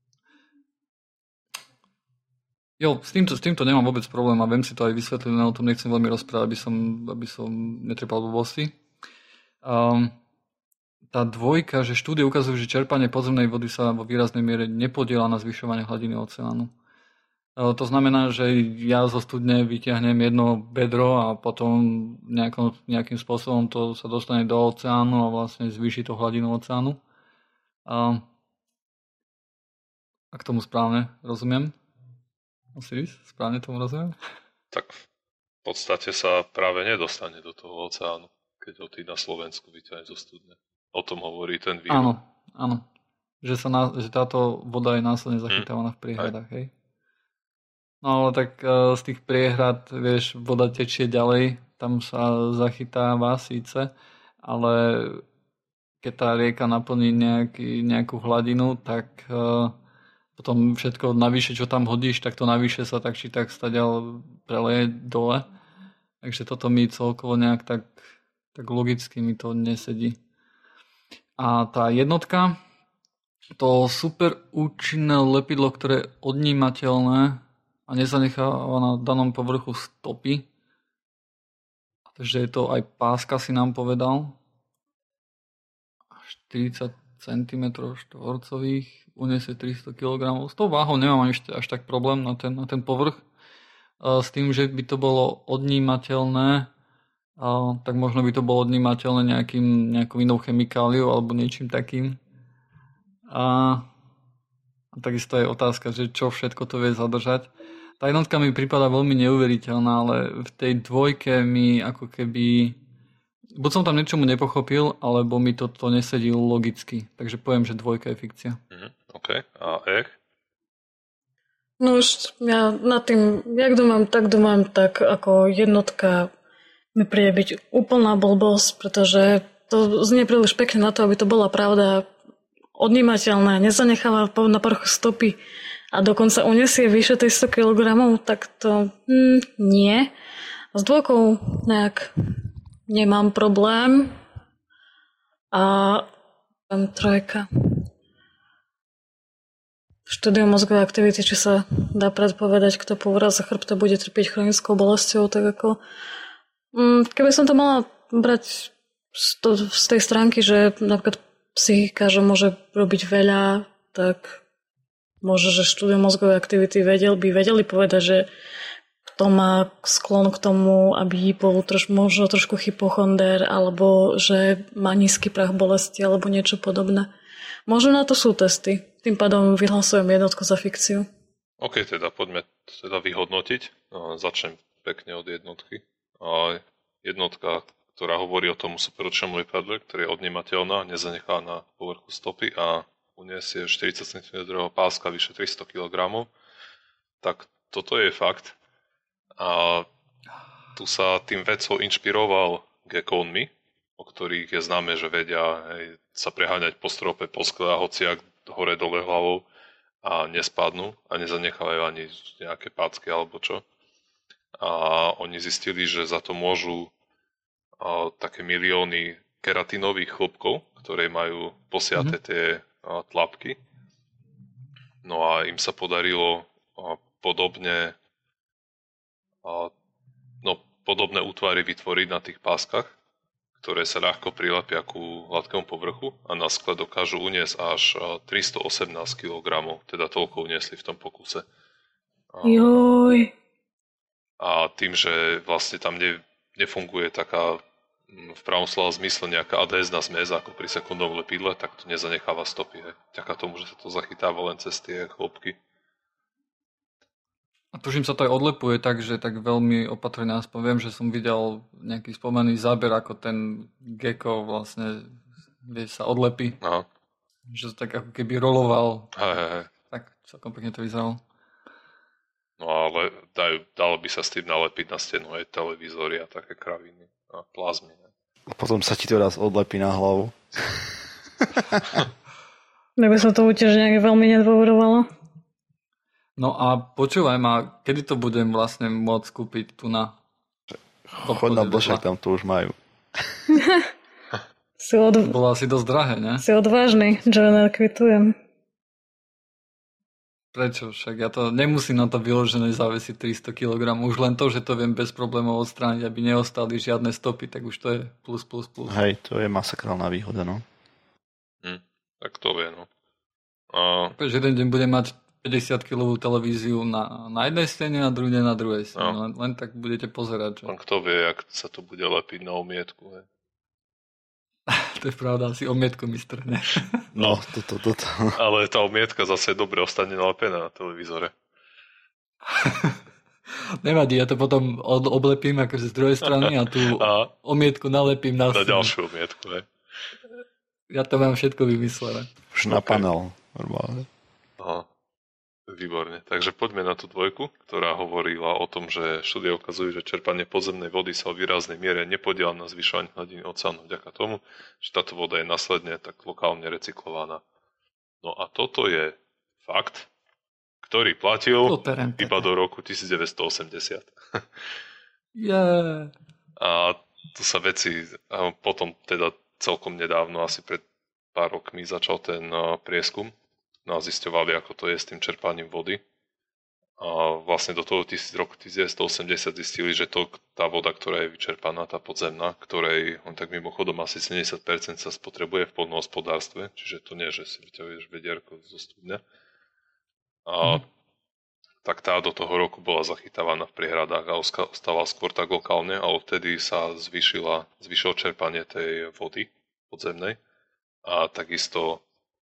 [SPEAKER 2] Jo, s týmto, s týmto nemám vôbec problém a viem si to aj vysvetliť, no o tom nechcem veľmi rozprávať, aby som, aby som netrepal blbosti. Um, tá dvojka, že štúdie ukazujú, že čerpanie podzemnej vody sa vo výraznej miere nepodieľa na zvyšovanie hladiny oceánu. Uh, to znamená, že ja zo studne vyťahnem jedno bedro a potom nejakom, nejakým spôsobom to sa dostane do oceánu a vlastne zvýši to hladinu oceánu. Uh, a k tomu správne rozumiem? Osiris, správne tomu rozumiem?
[SPEAKER 4] Tak v podstate sa práve nedostane do toho oceánu, keď ho ty na Slovensku vyťahneš zo studne. O tom hovorí ten výrok.
[SPEAKER 2] Áno, áno. Že, sa na, že táto voda je následne zachytávaná hmm. v priehradách, hej? No ale tak uh, z tých priehrad, vieš, voda tečie ďalej, tam sa zachytáva síce, ale keď tá rieka naplní nejaký, nejakú hladinu, tak... Uh, potom všetko navyše, čo tam hodíš, tak to navyše sa tak či tak stadiaľ preleje dole. Takže toto mi celkovo nejak tak, tak logicky mi to nesedí. A tá jednotka, to super účinné lepidlo, ktoré je odnímateľné a nezanecháva na danom povrchu stopy. Takže je to aj páska, si nám povedal. štyridsať centimetrov štvorcových, uniesie tristo kilogramov. S tou váhou nemám ešte až tak problém na ten, na ten povrch. S tým, že by to bolo odnímateľné, tak možno by to bolo odnímateľné nejakým, nejakou inou chemikáliou alebo niečím takým. A, a takisto je otázka, že čo všetko to vie zadržať. Tá jednotka mi prípada veľmi neuveriteľná, ale v tej dvojke mi ako keby... Buď som tam niečomu nepochopil, alebo mi to, to nesedí logicky. Takže poviem, že dvojka je fikcia.
[SPEAKER 4] Mm, OK. A Ech?
[SPEAKER 1] No už ja nad tým, jak domám, tak domám, tak ako jednotka mi príde byť úplná blbosť, pretože to znie príliš pekne na to, aby to bola pravda odnímateľná, nezanecháva na povrchu stopy a dokonca uniesie vyše tristo kilogramov, tak to hm, nie. A s dvojkou nejak... Nemám problém. A tam trojka. Štúdium mozgovej aktivity, či sa dá predpovedať, kto po úraze chrbta bude trpieť chronickou bolesťou, tak ako... Keby som to mala brať z, to, z tej stránky, že napríklad psychika, že môže robiť veľa, tak môže, že štúdium mozgovej aktivity vedel, by vedeli povedať, že kto má sklon k tomu, aby bol troš, možno trošku hypochonder, alebo že má nízky prach bolesti, alebo niečo podobné. Možno na to sú testy. Tým pádom vyhlasujem jednotku za fikciu.
[SPEAKER 4] OK, teda poďme teda vyhodnotiť. Začnem pekne od jednotky. A jednotka, ktorá hovorí o tom superúčinnom lepidle, ktoré je odnímateľná, nezanechá na povrchu stopy a uniesie štyridsať centimetrov páska vyše tristo kilogramov. Tak toto je fakt. A tu sa tým vedcov inšpiroval gekkónmi, o ktorých je známe, že vedia hej, sa preháňať po strope, po skle a hociak hore dole hlavou a nespadnú a nezanechávajú ani nejaké pácky alebo čo. A oni zistili, že za to môžu a, také milióny keratinových chlopkov, ktoré majú posiaté tie a, tlapky No a im sa podarilo podobne, no, podobné útvary vytvoriť na tých páskach, ktoré sa ľahko prilepia ku hladkému povrchu a na skle dokážu uniesť až tristoosemnásť kilogramov, teda toľko uniesli v tom pokuse.
[SPEAKER 1] Joj.
[SPEAKER 4] A tým, že vlastne tam ne, nefunguje taká v pravom slova zmysle nejaká adhézna zmes ako pri sekundnom lepidle, tak to nezanecháva stopy. Hej. Vďaka tomu, že sa to zachytáva len cez tie chlopky.
[SPEAKER 2] A tužím sa to aj odlepuje tak, že tak veľmi opatrne aspoň viem, že som videl nejaký spomený záber, ako ten gecko vlastne vieš, sa odlepí.
[SPEAKER 4] Aha.
[SPEAKER 2] Že to tak ako keby roloval.
[SPEAKER 4] Hej, hej, hej.
[SPEAKER 2] Tak celkom pekne to vyzeralo.
[SPEAKER 4] No ale dajú, dalo by sa s tým nalepiť na stenu aj televízory a také kraviny a plazmy. Ne?
[SPEAKER 3] A potom sa ti to raz odlepí na hlavu.
[SPEAKER 1] Neby sa to tiež nejak veľmi nedôverovalo.
[SPEAKER 2] No a počúvaj ma, kedy to budem vlastne môcť kúpiť tu na...
[SPEAKER 3] Chod na Blšak, tam to už majú.
[SPEAKER 1] Si od...
[SPEAKER 2] To bolo asi dosť drahé, ne?
[SPEAKER 1] Si odvážny, Joanna, kvitujem.
[SPEAKER 2] Prečo? Však ja to nemusím na to vyložené závesiť tristo kilogramov. Už len to, že to viem bez problémov odstrániť, aby neostali žiadne stopy, tak už to je plus, plus, plus.
[SPEAKER 3] Hej, to je masakrálna výhoda, no.
[SPEAKER 4] Hm, tak to vie, no. A...
[SPEAKER 2] Že jeden deň budem mať päťdesiatkilovú televíziu na, na jednej stene a druhý deň na druhej stene. No. Len, len tak budete pozerať. Že...
[SPEAKER 4] Len kto vie, jak sa to bude lepiť na omietku. Hej.
[SPEAKER 2] To je pravda, asi omietku mi strhne.
[SPEAKER 3] No, toto, toto.
[SPEAKER 4] Ale tá omietka zase dobre ostane nalepená na televízore.
[SPEAKER 2] Nevadí, ja to potom od, oblepím akože z druhej strany a tú a omietku nalepím na,
[SPEAKER 4] na ďalšiu omietku. Hej.
[SPEAKER 2] Ja to mám všetko vymyslené.
[SPEAKER 3] Už na okay. Panel, normálne.
[SPEAKER 4] Aha. Výborne. Takže poďme na tú dvojku, ktorá hovorila o tom, že štúdie ukazujú, že čerpanie podzemnej vody sa o výraznej miere nepodiela na zvyšovanie hladiny oceánu vďaka tomu, že táto voda je následne tak lokálne recyklovaná. No a toto je fakt, ktorý platil iba do roku devätnásťstoosemdesiat.
[SPEAKER 2] Yeah.
[SPEAKER 4] A tu sa veci, a potom teda celkom nedávno, asi pred pár rokmi začal ten prieskum. No a zisťovali, ako to je s tým čerpaním vody. A vlastne do toho roku devätnásťstoosemdesiat zistili, že to, tá voda, ktorá je vyčerpaná, tá podzemná, ktorej on tak mimochodom asi sedemdesiat percent sa spotrebuje v poľnohospodárstve, čiže to nie, že si vyťahuješ vedierko zo studňa. A mm. tak tá do toho roku bola zachytávaná v priehradách a ostala skôr tak lokálne, ale vtedy sa zvýšila, zvýšilo čerpanie tej vody podzemnej a takisto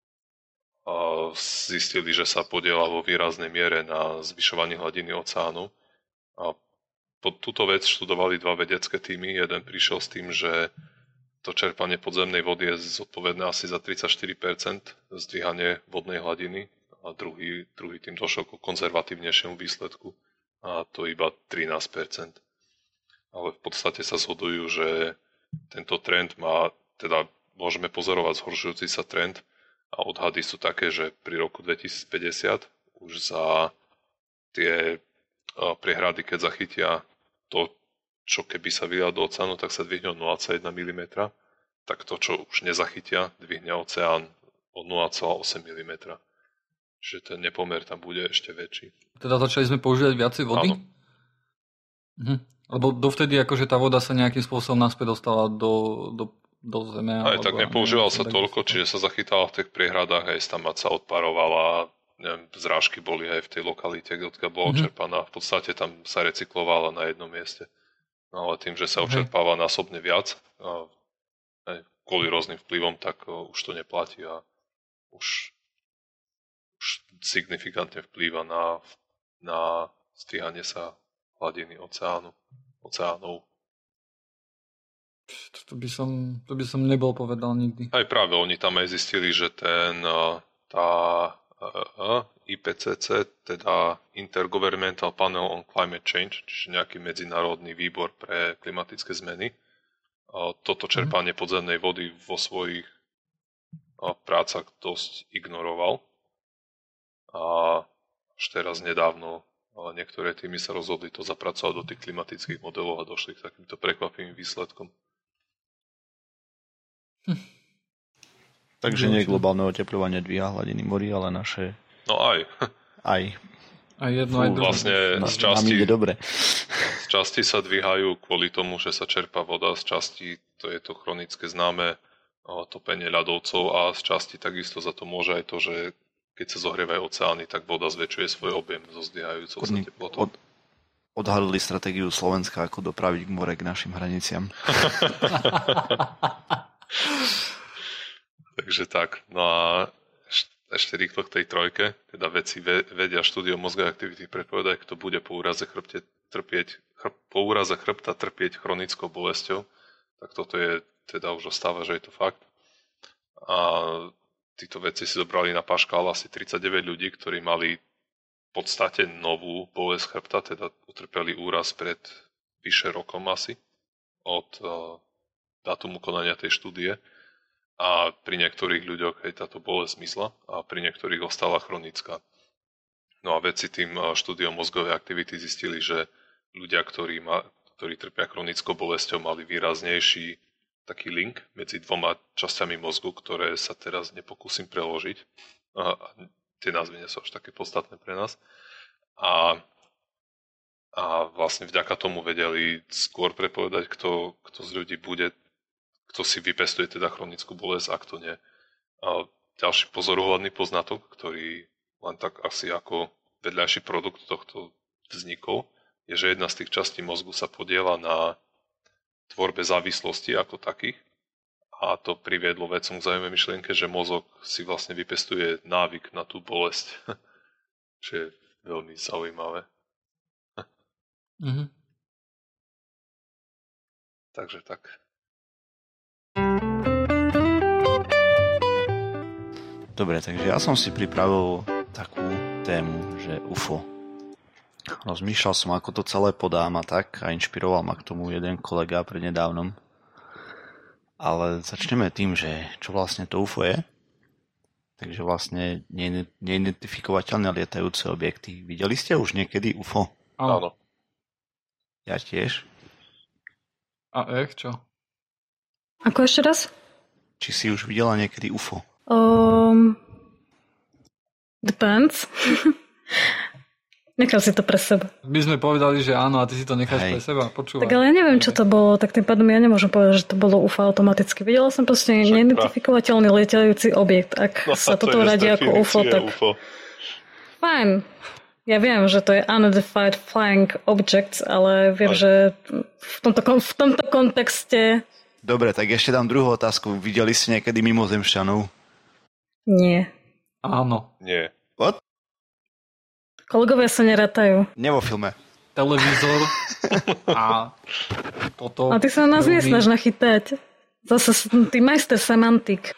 [SPEAKER 4] a zistili, že sa podiela vo výraznej miere na zvyšovanie hladiny oceánu. A pod túto vec študovali dva vedecké týmy. Jeden prišiel s tým, že to čerpanie podzemnej vody je zodpovedné asi za tridsaťštyri percent zdvíhanie vodnej hladiny a druhý, druhý tým došiel ku konzervatívnejšiemu výsledku a to iba trinásť percent. Ale v podstate sa zhodujú, že tento trend má, teda môžeme pozorovať zhoršujúci sa trend, a odhady sú také, že pri roku dvetisícpäťdesiat už za tie priehrady, keď zachytia to, čo keby sa vylialo do oceánu, tak sa dvihne o nula celá jedna milimetra. Tak to, čo už nezachytia, dvihne oceán o nula celá osem milimetra. Čiže ten nepomer tam bude ešte väčší.
[SPEAKER 2] Teda začali sme používať viacej vody?
[SPEAKER 4] Áno.
[SPEAKER 2] Mhm. Lebo dovtedy akože tá voda sa nejakým spôsobom naspäť dostala do... do do zeme.
[SPEAKER 4] Aj tak nepoužíval sa toľko, čiže sa zachytala v tých priehradách, aj tam sa odparovala, neviem, zrážky boli aj v tej lokalite, kde bola mm-hmm. očerpaná. V podstate tam sa recyklovala na jednom mieste. No ale tým, že sa očerpáva okay. násobne viac, aj kvôli rôznym vplyvom, tak už to neplatí a už, už signifikantne vplýva na, na stíhanie sa hladiny oceánu, oceánov.
[SPEAKER 2] To by, som, to by som nebol povedal nikdy.
[SPEAKER 4] Aj práve, oni tam aj zistili, že ten, tá í pé cé cé, teda Intergovernmental Panel on Climate Change, čiže nejaký medzinárodný výbor pre klimatické zmeny, toto čerpanie podzemnej vody vo svojich prácach dosť ignoroval. A až teraz nedávno niektoré týmy sa rozhodli to zapracovať do tých klimatických modelov a došli k takýmto prekvapivým výsledkom.
[SPEAKER 3] Hm. Takže nie globálne otepľovanie dvíha hladiny morí, ale naše
[SPEAKER 4] No aj.
[SPEAKER 3] Aj.
[SPEAKER 2] A jedno, aj druhé.
[SPEAKER 4] Vlastne
[SPEAKER 3] Na,
[SPEAKER 4] z časti,
[SPEAKER 3] nám ide dobre.
[SPEAKER 4] z časti sa dvíhajú kvôli tomu, že sa čerpá voda, z časti to je to chronické známe topenie ľadovcov a z časti takisto za to môže aj to, že keď sa zohrievajú oceány, tak voda zväčšuje svoj objem so zdvíhajúcou sa teplotou. Od,
[SPEAKER 3] odhalili stratégiu Slovenska, ako dopraviť k more k našim hraniciam.
[SPEAKER 4] Takže tak. No a ešte rýchlo k tej trojke. Teda vedci vedia štúdiom mozgovej aktivity predpovedať, kto bude po úraze chrbte trpieť, chrb, po úraze chrbta trpieť chronickou bolesťou. Tak toto je teda už ostáva, že je to fakt. A títo vedci si zobrali na paškál asi tridsaťdeväť ľudí, ktorí mali v podstate novú bolesť chrbta, teda utrpeli úraz pred vyše rokom asi od uh, dátumu konania tej štúdie. A pri niektorých ľuďoch aj táto bolesť zmizla a pri niektorých ostala chronická. No a vedci tým štúdiom mozgovej aktivity zistili, že ľudia, ktorí, ma, ktorí trpia chronickou bolesťou, mali výraznejší taký link medzi dvoma časťami mozgu, ktoré sa teraz nepokúsim preložiť. A tie názvy nie sú až také podstatné pre nás. A, a vlastne vďaka tomu vedeli skôr prepovedať, kto, kto z ľudí bude kto si vypestuje teda chronickú bolesť a kto nie. A ďalší pozoruhodný poznatok, ktorý len tak asi ako vedľajší produkt tohto vznikol, je, že jedna z tých častí mozgu sa podieľa na tvorbe závislosti ako takých a to priviedlo vedcom k zaujímavej myšlienke, že mozog si vlastne vypestuje návyk na tú bolesť, čo je veľmi zaujímavé.
[SPEAKER 2] Mhm.
[SPEAKER 4] Takže tak.
[SPEAKER 3] Dobre, takže ja som si pripravil takú tému, že ú ef ó. Rozmýšľal som, ako to celé podám a tak a inšpiroval ma k tomu jeden kolega prednedávnom. Ale začneme tým, že čo vlastne to ú ef ó je. Takže vlastne neidentifikovateľné lietajúce objekty. Videli ste už niekedy ú ef ó?
[SPEAKER 4] Áno.
[SPEAKER 3] Ja tiež.
[SPEAKER 2] A ech, čo?
[SPEAKER 1] Ako ešte raz?
[SPEAKER 3] Či si už videla niekedy ú ef ó?
[SPEAKER 1] Um, depends. Nechal si to pre seba.
[SPEAKER 2] My sme povedali, že áno, a ty si to necháš
[SPEAKER 3] Hej.
[SPEAKER 2] pre seba. Počúvaj.
[SPEAKER 1] Tak ale ja neviem, čo to bolo, tak tým pádom ja nemôžem povedať, že to bolo ú ef ó automaticky. Videla som proste neidentifikovateľný lietajúci objekt. Ak
[SPEAKER 4] No,
[SPEAKER 1] sa
[SPEAKER 4] to
[SPEAKER 1] toto radí ako ú ef ó, tak
[SPEAKER 4] ú ef ó.
[SPEAKER 1] fajn. Ja viem, že to je unidentified flying objects, ale viem,
[SPEAKER 4] Aj.
[SPEAKER 1] že v tomto, v tomto kontexte
[SPEAKER 3] Dobre, tak ešte dám druhú otázku. Videli ste niekedy mimozemšťanov?
[SPEAKER 1] nie.
[SPEAKER 2] Áno.
[SPEAKER 4] Nie.
[SPEAKER 3] What?
[SPEAKER 1] Kolegovia sa nerátajú.
[SPEAKER 3] Nie vo filme.
[SPEAKER 2] Televízor a toto.
[SPEAKER 1] A ty sa nás
[SPEAKER 2] filmy.
[SPEAKER 1] nesnaž nachytať. Zase ty majster semantik.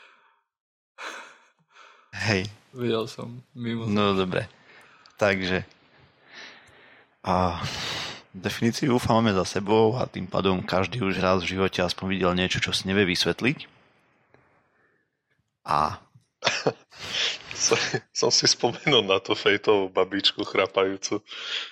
[SPEAKER 3] Hej.
[SPEAKER 2] Videl som. Mimo.
[SPEAKER 3] No dobre. Takže a definíciu ú ef ó máme za sebou a tým pádom každý už raz v živote aspoň videl niečo, čo si nevie vysvetliť. A
[SPEAKER 4] Som si spomenul na tú fejtovú babičku chrapajúcu.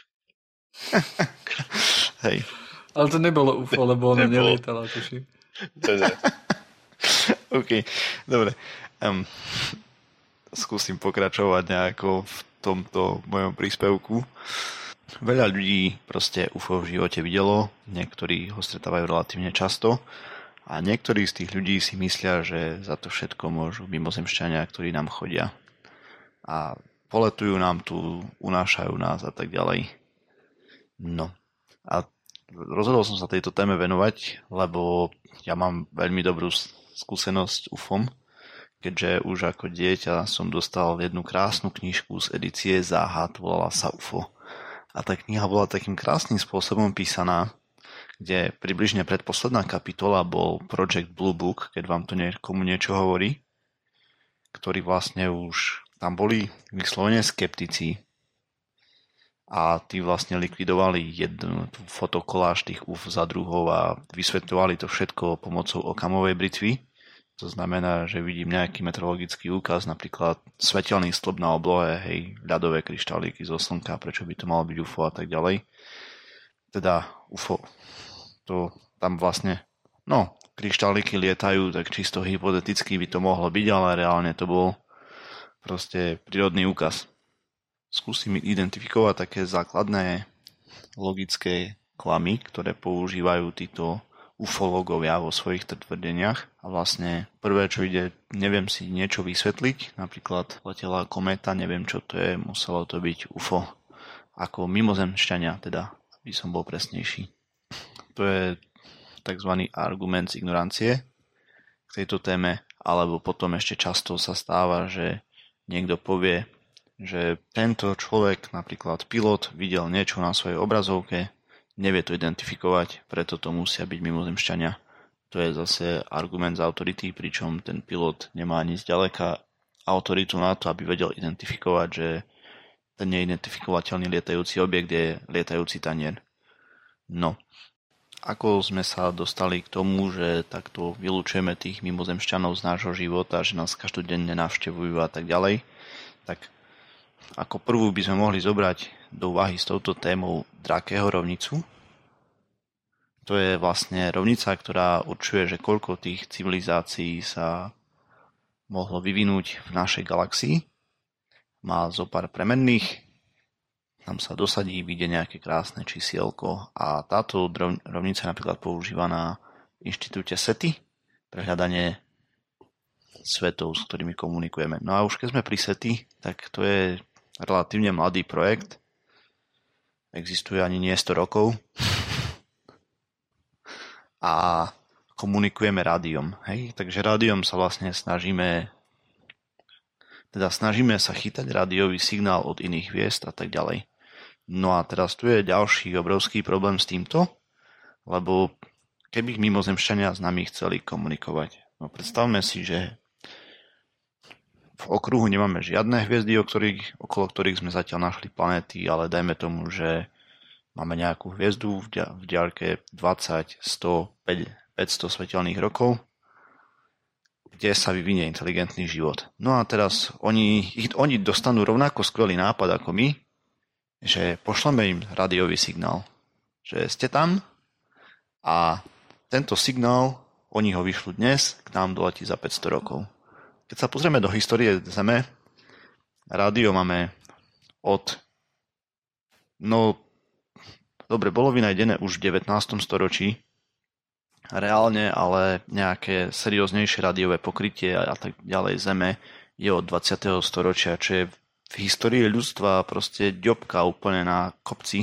[SPEAKER 3] hej.
[SPEAKER 2] Ale to nebolo ú ef ó, lebo ona
[SPEAKER 4] Nebolo.
[SPEAKER 2] nelietala, tuším.
[SPEAKER 4] Nie, nie.
[SPEAKER 3] OK, dobre. Um, skúsim pokračovať nejako v tomto mojom príspevku. Veľa ľudí proste ú ef ó v živote videlo, niektorí ho stretávajú relatívne často a niektorí z tých ľudí si myslia, že za to všetko môžu mimozemšťania, ktorí nám chodia a poletujú nám tu, unášajú nás a tak ďalej. No a rozhodol som sa tejto téme venovať, lebo ja mám veľmi dobrú skúsenosť s ú ef ó, keďže už ako dieťa som dostal jednu krásnu knižku z edície Záhad, volala sa ú ef ó. A tá kniha bola takým krásnym spôsobom písaná, kde približne predposledná kapitola bol Project Blue Book, keď vám to niekomu niečo hovorí, ktorí vlastne už tam boli vyslovene skeptici a tí vlastne likvidovali jednu fotokoláž tých ú ef ó za druhou a vysvetľovali to všetko pomocou okamovej britvy. To znamená, že vidím nejaký meteorologický úkaz, napríklad svetelný stĺp na oblohe, hej, ľadové kryštáliky zo slnka, prečo by to malo byť ú ef ó a tak ďalej. Teda ú ef ó, to tam vlastne, no, kryštáliky lietajú, tak čisto hypoteticky by to mohlo byť, ale reálne to bol proste prírodný úkaz. skúsim identifikovať také základné logické klamy, ktoré používajú títo ufológovia vo svojich tvrdeniach. A vlastne prvé, čo ide, neviem si niečo vysvetliť, napríklad letela kométa, neviem čo to je, muselo to byť ú ef ó, ako mimozemšťania, teda, aby som bol presnejší. To je tzv. Argument z ignorancie k tejto téme, alebo potom ešte často sa stáva, že niekto povie, že tento človek, napríklad pilot, videl niečo na svojej obrazovke, nevie to identifikovať, preto to musia byť mimozemšťania. To je zase argument z autority, pričom ten pilot nemá ani zďaleka autoritu na to, aby vedel identifikovať, že ten neidentifikovateľný lietajúci objekt je lietajúci tanier. No, ako sme sa dostali k tomu, že takto vylúčujeme tých mimozemšťanov z nášho života, že nás každodenne navštevujú a tak ďalej, tak ako prvú by sme mohli zobrať do úvahy s touto témou Drakeho rovnicu. To je vlastne rovnica, ktorá určuje, že koľko tých civilizácií sa mohlo vyvinúť v našej galaxii. Má zo pár premenných, tam sa dosadí, vyjde nejaké krásne čísielko a táto rovnica je napríklad používa na inštitúte SETI pre hľadanie svetov, s ktorými komunikujeme. No a už keď sme pri SETI, tak to je relatívne mladý projekt. Existuje ani nie sto rokov. A komunikujeme rádiom. Hej? Takže rádiom sa vlastne snažíme teda snažíme sa chytať rádiový signál od iných hviezd a tak ďalej. No a teraz tu je ďalší obrovský problém s týmto, lebo keby mimozemšťania s nami chceli komunikovať. No predstavme si, že v okruhu nemáme žiadne hviezdy, o ktorých, okolo ktorých sme zatiaľ našli planéty, ale dajme tomu, že máme nejakú hviezdu v diaľke dvadsať, sto, päťsto svetelných rokov, kde sa vyvinie inteligentný život. No a teraz oni, ich, oni dostanú rovnako skvelý nápad ako my, že pošleme im rádiový signál, že ste tam a tento signál, oni ho vyšľú dnes, k nám doletí za päťsto rokov. Keď sa pozrieme do histórie Zeme, rádio máme od, no, dobre, bolo vynajdené už v devätnástom storočí, reálne, ale nejaké serióznejšie rádiové pokrytie a tak ďalej Zeme je od dvadsiateho storočia, čo je v histórii ľudstva proste ďobka úplne na kopci.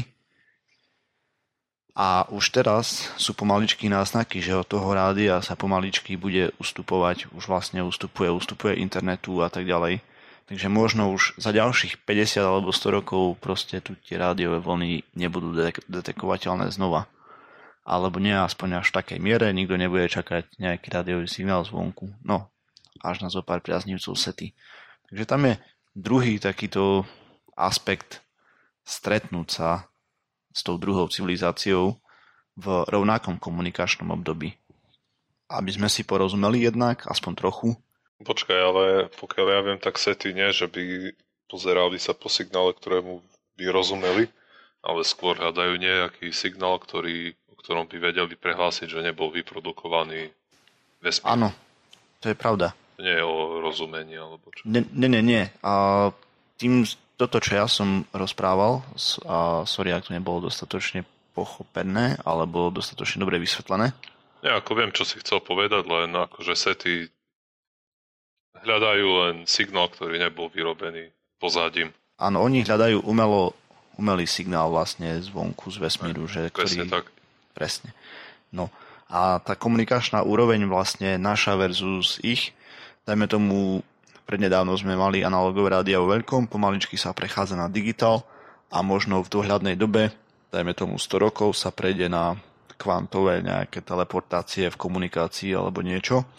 [SPEAKER 3] A už teraz sú pomaličky náznaky, že od toho rádia sa pomaličky bude ustupovať, už vlastne ustupuje, ustupuje internetu a tak ďalej. Takže možno už za ďalších päťdesiat alebo sto rokov proste tu tie rádiové vlny nebudú detekovateľné znova. Alebo nie aspoň až v takej miere, nikto nebude čakať nejaký rádiový signál zvonku. No, až na zo pár priaznivcov SETI. Takže tam je druhý takýto aspekt stretnúť sa s tou druhou civilizáciou v rovnakom komunikačnom období. Aby sme si porozumeli jednak, aspoň trochu.
[SPEAKER 4] Počkaj, ale pokiaľ ja viem, tak SETI nie, že by pozerali sa po signále, ktorému by rozumeli, ale skôr hľadajú nejaký signál, ktorý, o ktorom by vedeli prehlásiť, že nebol vyprodukovaný vesmír.
[SPEAKER 3] Áno, to je pravda.
[SPEAKER 4] Nie o rozumení, alebo čo?
[SPEAKER 3] Nie, nie, nie. A tým, toto, čo ja som rozprával, a sorry, ak to nebolo dostatočne pochopené, alebo dostatočne dobre vysvetlené.
[SPEAKER 4] Ja ako viem, čo si chcel povedať, len akože SETI hľadajú len signál, ktorý nebol vyrobený pozadím.
[SPEAKER 3] Áno, oni hľadajú umelo, umelý signál vlastne zvonku z vesmíru. Že,
[SPEAKER 4] presne
[SPEAKER 3] ktorý...
[SPEAKER 4] tak.
[SPEAKER 3] Presne. No a tá komunikačná úroveň vlastne naša versus ich, dajme tomu, prednedávno sme mali analogové rádia vo veľkom, pomaličky sa prechádza na digitál a možno v dohľadnej dobe, dajme tomu sto rokov, sa prejde na kvantové nejaké teleportácie v komunikácii alebo niečo.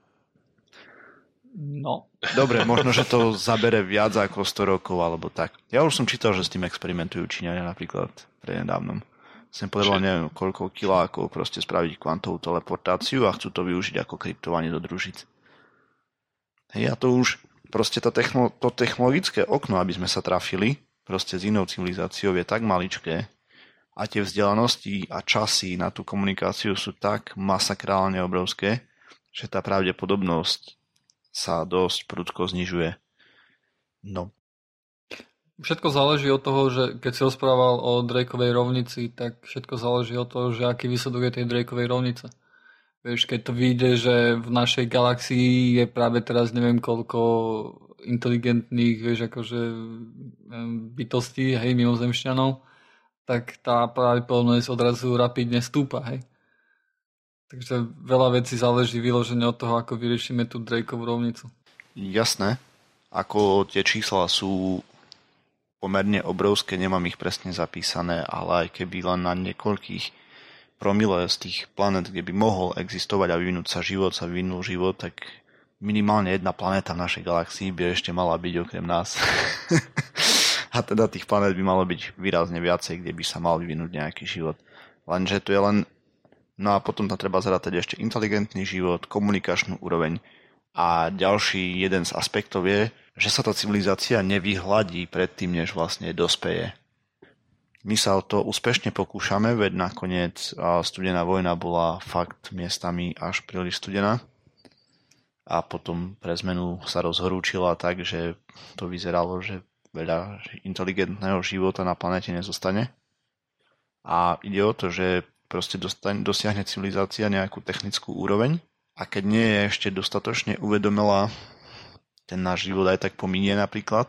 [SPEAKER 2] No.
[SPEAKER 3] Dobre, možno, že to zabere viac ako sto rokov alebo tak. Ja už som čítal, že s tým experimentujú Číňania napríklad prednedávnom. Som povedal, neviem, koľko kilákov proste spraviť kvantovú teleportáciu a chcú to využiť ako kryptovanie do družic. Hej, a to už proste to, techno, to technologické okno, aby sme sa trafili proste s inou civilizáciou, je tak maličké a tie vzdelanosti a časy na tú komunikáciu sú tak masakrálne obrovské, že tá pravdepodobnosť sa dosť prudko znižuje. No.
[SPEAKER 2] Všetko záleží od toho, že keď si rozprával o Drakeovej rovnici, tak všetko záleží od toho, že aký výsledok je tej Drakeovej rovnice. Vieš, keď to vyjde, že v našej galaxii je práve teraz neviem koľko inteligentných, vieš, akože bytostí, hej, mimozemšťanov, tak tá pravdepodobnosť odrazu rapidne stúpa, hej. Takže veľa vecí záleží vyložene od toho, ako vyriešime tú Drakeovú rovnicu.
[SPEAKER 3] Jasné. Ako tie čísla sú pomerne obrovské, nemám ich presne zapísané, ale aj keby len na niekoľkých promile z tých planet, kde by mohol existovať a vyvinúť sa život, sa vyvinul život, tak minimálne jedna planéta v našej galaxii by ešte mala byť okrem nás. A teda tých planét by malo byť výrazne viacej, kde by sa mal vyvinúť nejaký život. Lenže to je len... No a potom tam treba zarátať ešte inteligentný život, komunikačnú úroveň. A ďalší jeden z aspektov je, že sa tá civilizácia nevyhladí predtým, než vlastne dospeje. My sa o to úspešne pokúšame, veď nakoniec studená vojna bola fakt miestami až príliš studená. A potom pre zmenu sa rozhorúčila tak, že to vyzeralo, že veľa inteligentného života na planete nezostane. A ide o to, že proste dostane, dosiahne civilizácia nejakú technickú úroveň a keď nie je ešte dostatočne uvedomila, ten náš život aj tak pominie napríklad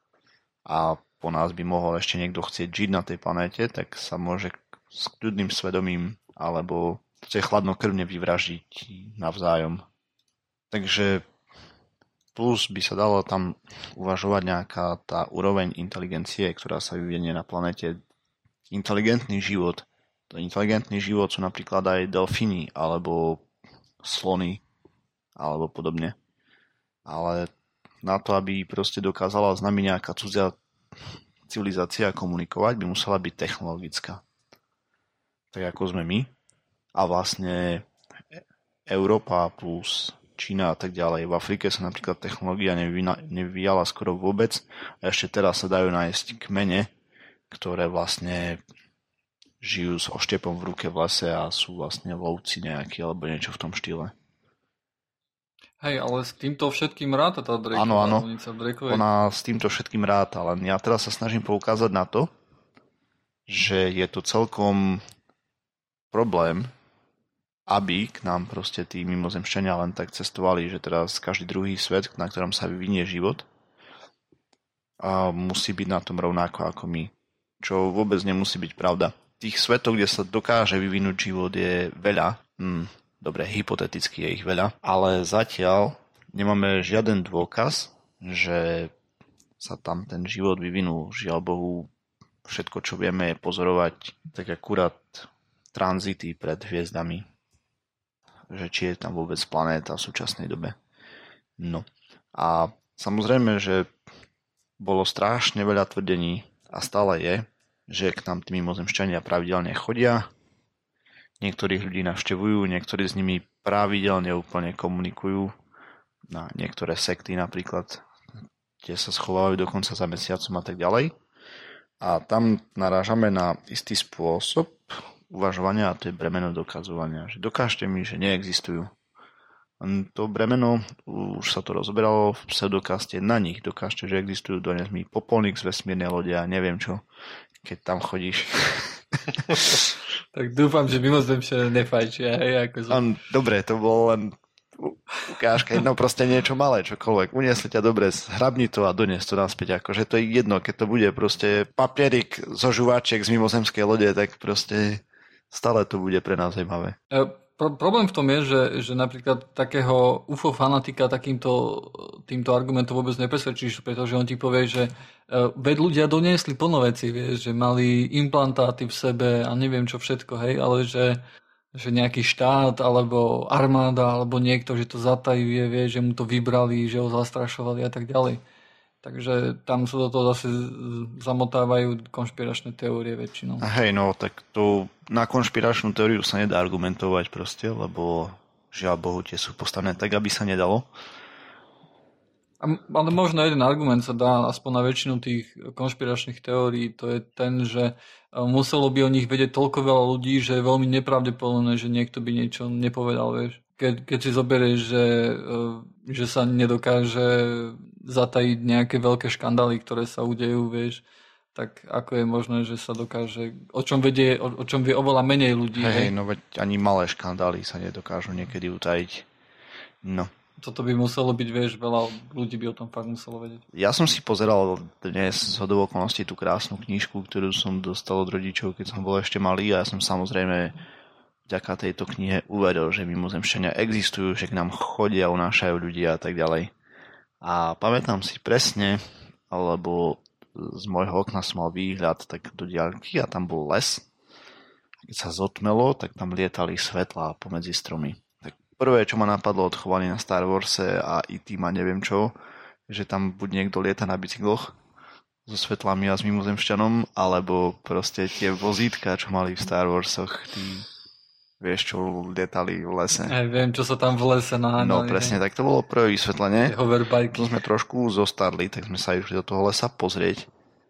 [SPEAKER 3] a po nás by mohol ešte niekto chcieť žiť na tej planéte, tak sa môže s kľudným svedomím alebo chladnokrvne vyvražiť navzájom. Takže plus by sa dalo tam uvažovať nejaká tá úroveň inteligencie, ktorá sa vyvinie na planéte. Inteligentný život. To inteligentný život sú napríklad aj delfíny alebo slony alebo podobne. Ale na to, aby proste dokázala s nami nejaká cudzia civilizácia komunikovať, by musela byť technologická. Tak ako sme my. A vlastne Európa plus Čína a tak ďalej. V Afrike sa napríklad technológia nevyvíjala skoro vôbec a ešte teraz sa dajú nájsť kmene, ktoré vlastne žijú s oštepom v ruke v lese a sú vlastne lovci nejakí alebo niečo v tom štýle.
[SPEAKER 2] Hej, ale s týmto všetkým ráta tá Drakeová
[SPEAKER 3] áno, áno.
[SPEAKER 2] rovnica. Drakeovej...
[SPEAKER 3] Ona s týmto všetkým ráta, len ja teraz sa snažím poukázať na to, že je to celkom problém, aby k nám proste tí mimozemšťania len tak cestovali, že teraz každý druhý svet, na ktorom sa vyvinie život, a musí byť na tom rovnako ako my. Čo vôbec nemusí byť pravda. Tých svetov, kde sa dokáže vyvinúť život, je veľa. Hm, dobre, hypoteticky je ich veľa. Ale zatiaľ nemáme žiaden dôkaz, že sa tam ten život vyvinul. Žiaľ Bohu, všetko, čo vieme, je pozorovať tak akurát tranzity pred hviezdami. Že či je tam vôbec planéta v súčasnej dobe. No. A samozrejme, že bolo strašne veľa tvrdení a stále je, že k nám tí mimozemšťania pravidelne chodia. Niektorých ľudí navštevujú, niektorí s nimi pravidelne úplne komunikujú. Na niektoré sekty napríklad, tie sa schovávajú dokonca za mesiacom a tak ďalej. A tam narážame na istý spôsob uvažovania a to je bremeno dokazovania. Že dokážte mi, že neexistujú. To bremeno, už sa to rozoberalo v pseudokaste, na nich dokážte, že existujú, dones mi popolník z vesmírnej lode a neviem čo, keď tam chodíš.
[SPEAKER 2] Tak dúfam, že mimozemšťania nefajčia. Hej, ako som...
[SPEAKER 3] On, dobre, to bolo len ukážka, jedno proste niečo malé, čokoľvek. Uniesli ťa dobre, hrabni to a donies to naspäť. Akože to je jedno, keď to bude proste papierik zo žuváčiek z mimozemskej lode, tak proste stále to bude pre nás zaujímavé.
[SPEAKER 2] E, pro, problém v tom je, že, že napríklad takého ú ef ó fanatika takýmto týmto argumentom vôbec nepresvedčíš, pretože on ti povie, že e, veď ľudia doniesli plno veci, vieš, že mali implantáty v sebe a neviem čo všetko, hej, ale že, že nejaký štát alebo armáda alebo niekto, že to zatajuje, vieš, že mu to vybrali, že ho zastrašovali a tak ďalej. Takže tam sa do toho zase zamotávajú konšpiračné teórie väčšinou.
[SPEAKER 3] Hej, no tak to na konšpiračnú teóriu sa nedá argumentovať proste, lebo žiaľ Bohu tie sú postavené tak, aby sa nedalo.
[SPEAKER 2] A, ale možno jeden argument sa dá aspoň na väčšinu tých konšpiračných teórií, to je ten, že muselo by o nich vedieť toľko veľa ľudí, že je veľmi nepravdepodobné, že niekto by niečo nepovedal, vieš. Keď, keď si zoberieš, že, že sa nedokáže zatajiť nejaké veľké škandály, ktoré sa udejú, vieš, tak ako je možné, že sa dokáže, o čom, vedie, o, o čom vie oveľa menej ľudí.
[SPEAKER 3] Hej, hej, no veď ani malé škandály sa nedokážu niekedy utajiť. No.
[SPEAKER 2] Toto by muselo byť, vieš, veľa ľudí by o tom fakt muselo vedieť. Ja
[SPEAKER 3] som si pozeral dnes z hodou okolností tú krásnu knižku, ktorú som dostal od rodičov, keď som bol ešte malý, a ja som samozrejme vďaka tejto knihe uvedol, že mimozemšťania existujú, že k nám chodia, unášajú ľudia a tak ďalej. A pamätám si presne, alebo z môjho okna som mal výhľad tak do diaľky a tam bol les. Keď sa zotmelo, tak tam lietali svetlá pomedzi stromy. Tak prvé, čo ma napadlo od chovania na Star Warse a í té a neviem čo, že tam buď niekto lieta na bicykloch so svetlami a s mimozemšťanom, alebo proste tie vozítka, čo mali v Star Warsoch, tí, vieš, čo lietali v lese.
[SPEAKER 2] Aj viem, čo sa tam v lese naháňali.
[SPEAKER 3] No presne, tak to bolo prvé vysvetlenie.
[SPEAKER 2] Hoverbajky.
[SPEAKER 3] Tu sme trošku zostarli, tak sme sa išli do toho lesa pozrieť.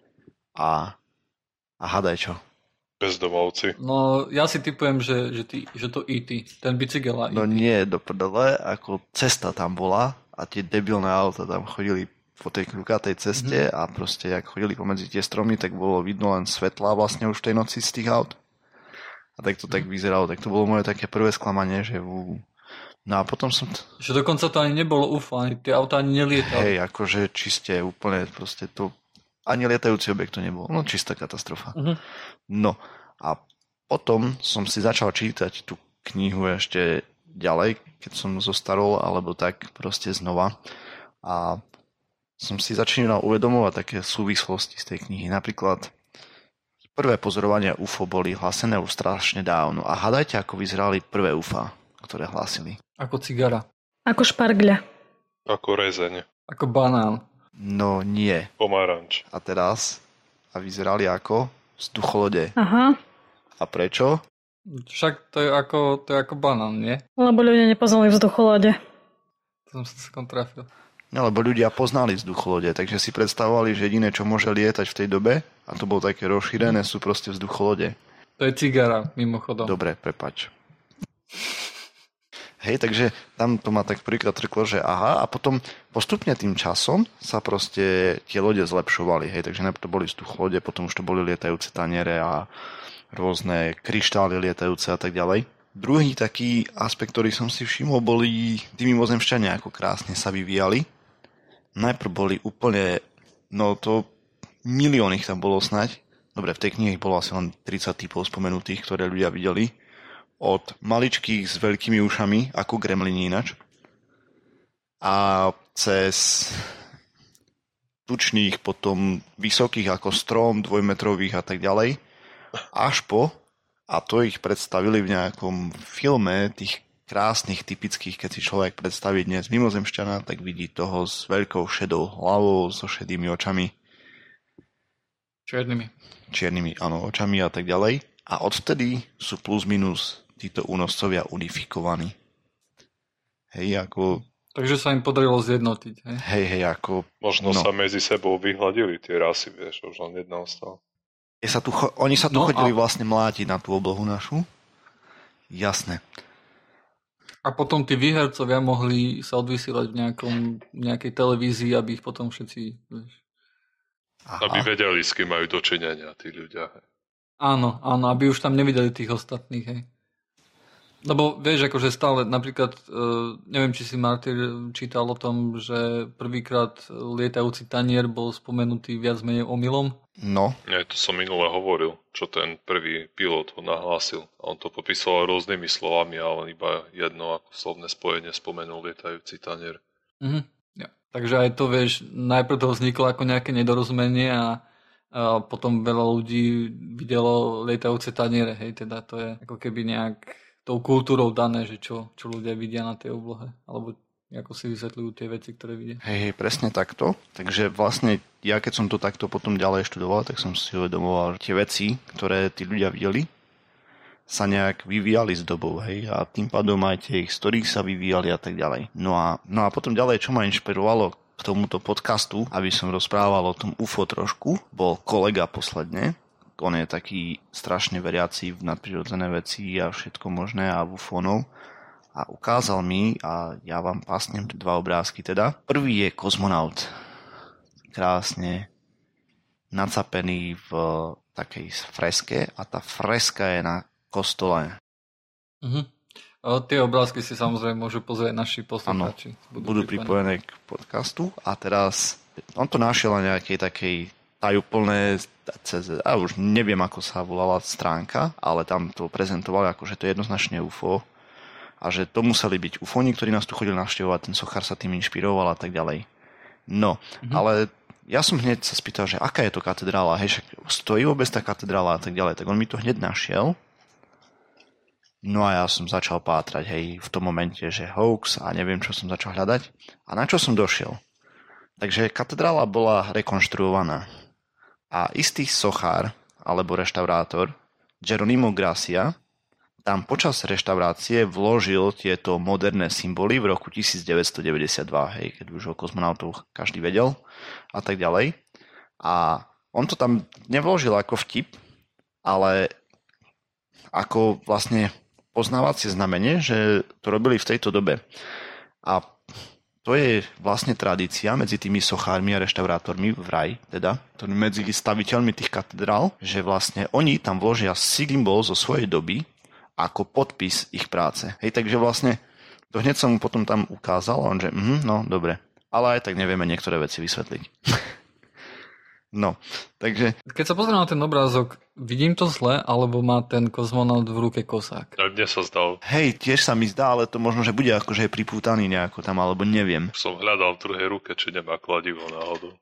[SPEAKER 3] A, a hádaj čo?
[SPEAKER 4] Bezdomovci.
[SPEAKER 2] No, ja si typujem, že, že, ty, že to í té, ten bicykel a í té.
[SPEAKER 3] No nie, do prdele, ako cesta tam bola a tie debilné auta tam chodili po tej kľukatej ceste mm-hmm. a proste, jak chodili pomedzi tie stromy, tak bolo vidno len svetlá vlastne už tej noci z tých aut. A tak to tak vyzeralo. Tak to bolo moje také prvé sklamanie, že... V... No a potom som... T...
[SPEAKER 2] Že dokonca to ani nebolo ú ef ó, ani tie autá ani nelietali.
[SPEAKER 3] Hej, akože čiste úplne proste to... Ani lietajúci objekt to nebol. No čistá katastrofa. Uh-huh. No a potom som si začal čítať tú knihu ešte ďalej, keď som zostarol, alebo tak proste znova. A som si začínal uvedomovať také súvislosti z tej knihy. Napríklad prvé pozorovania ú ef ó boli hlásené už strašne dávno. A hádajte, ako vyzerali prvé ú ef á, ktoré hlásili.
[SPEAKER 2] Ako cigara.
[SPEAKER 1] Ako špargľa.
[SPEAKER 4] Ako rezeň.
[SPEAKER 2] Ako banán.
[SPEAKER 3] No nie.
[SPEAKER 4] Pomaranč.
[SPEAKER 3] A teraz? A vyzerali ako vzducholode.
[SPEAKER 1] Aha.
[SPEAKER 3] A prečo?
[SPEAKER 2] Však to je ako, to je ako banán, nie?
[SPEAKER 1] Lebo ľudia nepoznali vzducholode.
[SPEAKER 2] To som sa celkom trafil.
[SPEAKER 3] No, lebo ľudia poznali vzducholode, takže si predstavovali, že jediné, čo môže lietať v tej dobe, a to bolo také rozšírené, sú proste vzducholode.
[SPEAKER 2] To je cigara, mimochodom.
[SPEAKER 3] Dobre, prepač. Hej, takže tam to ma tak prvýkrát trklo, že aha, a potom postupne tým časom sa proste tie lode zlepšovali, hej, takže najprv to boli vzducholode, potom už to boli lietajúce taniere a rôzne kryštály lietajúce a tak ďalej. Druhý taký aspekt, ktorý som si všimol, boli tí mimozemšťania, ako krásne sa vyvíjali. Najprv boli úplne, no to milión ich tam bolo snať. Dobre, v tej knihe bolo asi len tridsať typov spomenutých, ktoré ľudia videli. Od maličkých s veľkými ušami, ako gremlini inač. A cez tučných, potom vysokých ako strom, dvojmetrových a tak ďalej. Až po, a to ich predstavili v nejakom filme tých krásnych, typických, keď si človek predstaví dnes mimozemšťana, tak vidí toho s veľkou šedou hlavou, so šedými očami.
[SPEAKER 2] Čiernymi.
[SPEAKER 3] Čiernymi, áno, očami a tak ďalej. A odvtedy sú plus minus títo únoscovia unifikovaní. Hej, ako...
[SPEAKER 2] Takže sa im podarilo zjednotiť, hej?
[SPEAKER 3] Hej, hej, ako...
[SPEAKER 4] Možno
[SPEAKER 3] no.
[SPEAKER 4] sa medzi sebou vyhľadili tie rasy, vieš, už len jedna ostala.
[SPEAKER 3] Sa tu, oni sa tu
[SPEAKER 2] no,
[SPEAKER 3] chodili
[SPEAKER 2] a...
[SPEAKER 3] vlastne mlátiť na tú oblohu našu. Jasné.
[SPEAKER 2] A potom tí výhercovia mohli sa odvysielať v nejakom, nejakej televízii, aby ich potom všetci... Vieš.
[SPEAKER 4] Aby vedeli, s kým majú dočinenia tí ľudia. Hej.
[SPEAKER 2] Áno, áno, aby už tam nevideli tých ostatných, hej. Lebo vieš, akože stále, napríklad, uh, neviem, či si Martyr čítal o tom, že prvýkrát lietajúci tanier bol spomenutý viac menej omylom.
[SPEAKER 3] No.
[SPEAKER 4] Nie, to som minule hovoril, čo ten prvý pilot ho nahlásil. A on to popisoval rôznymi slovami, ale iba jedno ako slovné spojenie spomenul lietajúci tanier.
[SPEAKER 2] Mhm, ja. Takže aj to, vieš, najprv to vzniklo ako nejaké nedorozumenie a, a potom veľa ľudí videlo lietajúce taniere, hej, teda to je ako keby nejak tou kultúrou dané, že čo, čo ľudia vidia na tej oblohe, alebo ako si vysvetľujú tie veci, ktoré vidia.
[SPEAKER 3] Hej, hej, presne takto. Takže vlastne ja, keď som to takto potom ďalej študoval, tak som si uvedomoval, že tie veci, ktoré tí ľudia videli, sa nejak vyvíjali s dobou, hej, a tým pádom aj tie ich story sa vyvíjali a tak ďalej. No a, no a potom ďalej, čo ma inšpirovalo k tomuto podcastu, aby som rozprával o tom ú ef ó trošku, bol kolega posledne. On je taký strašne veriaci v nadprirodzené veci a všetko možné a v ufónov. A ukázal mi, a ja vám pasnem dva obrázky teda. Prvý je kozmonaut. krásne nacapený v takej freske a tá freska je na kostole.
[SPEAKER 2] Uh-huh. A tie obrázky si samozrejme môžu pozrieť naši poslucháči.
[SPEAKER 3] Budú, budú pripojené k podcastu a teraz on to našiel na nejakej takej tajúplné, a už neviem, ako sa volala stránka, ale tam to prezentovali ako, že to je jednoznačne ú ef ó a že to museli byť ufóni, ktorí nás tu chodili navštevovať, ten sochár sa tým inšpiroval a tak ďalej. No, mhm. ale ja som hneď sa spýtal, že aká je to katedrála, hej, však stojí vôbec tá katedrála a tak ďalej, tak on mi to hneď našiel. No a ja som začal pátrať, hej, v tom momente, že hoax a neviem, čo som začal hľadať. A na čo som došiel? Takže katedrála bola rekonštruovaná. A istý sochár, alebo reštaurátor, Geronimo Gracia, tam počas reštaurácie vložil tieto moderné symboly v roku devätnásťstodeväťdesiatdva, hej, keď už o kozmonautoch každý vedel a tak ďalej. A on to tam nevložil ako vtip, ale ako vlastne poznávacie znamenie, že to robili v tejto dobe. A to je vlastne tradícia medzi tými sochármi a reštaurátormi v raj, teda medzi staviteľmi tých katedrál, že vlastne oni tam vložia symbol zo svojej doby ako podpis ich práce. Hej, takže vlastne to hneď som mu potom tam ukázal a on že, mm, no dobre, ale aj tak nevieme niektoré veci vysvetliť. No, takže...
[SPEAKER 2] Keď sa pozriem na ten obrázok, vidím to zle, alebo má ten kozmonaut v ruke kosák?
[SPEAKER 4] A mne sa zdal.
[SPEAKER 3] Hej, tiež sa mi zdá, ale to možno, že bude ako, že je pripútaný nejako tam, alebo neviem.
[SPEAKER 4] Som hľadal v druhej ruke, či nemá kladivo náhodou.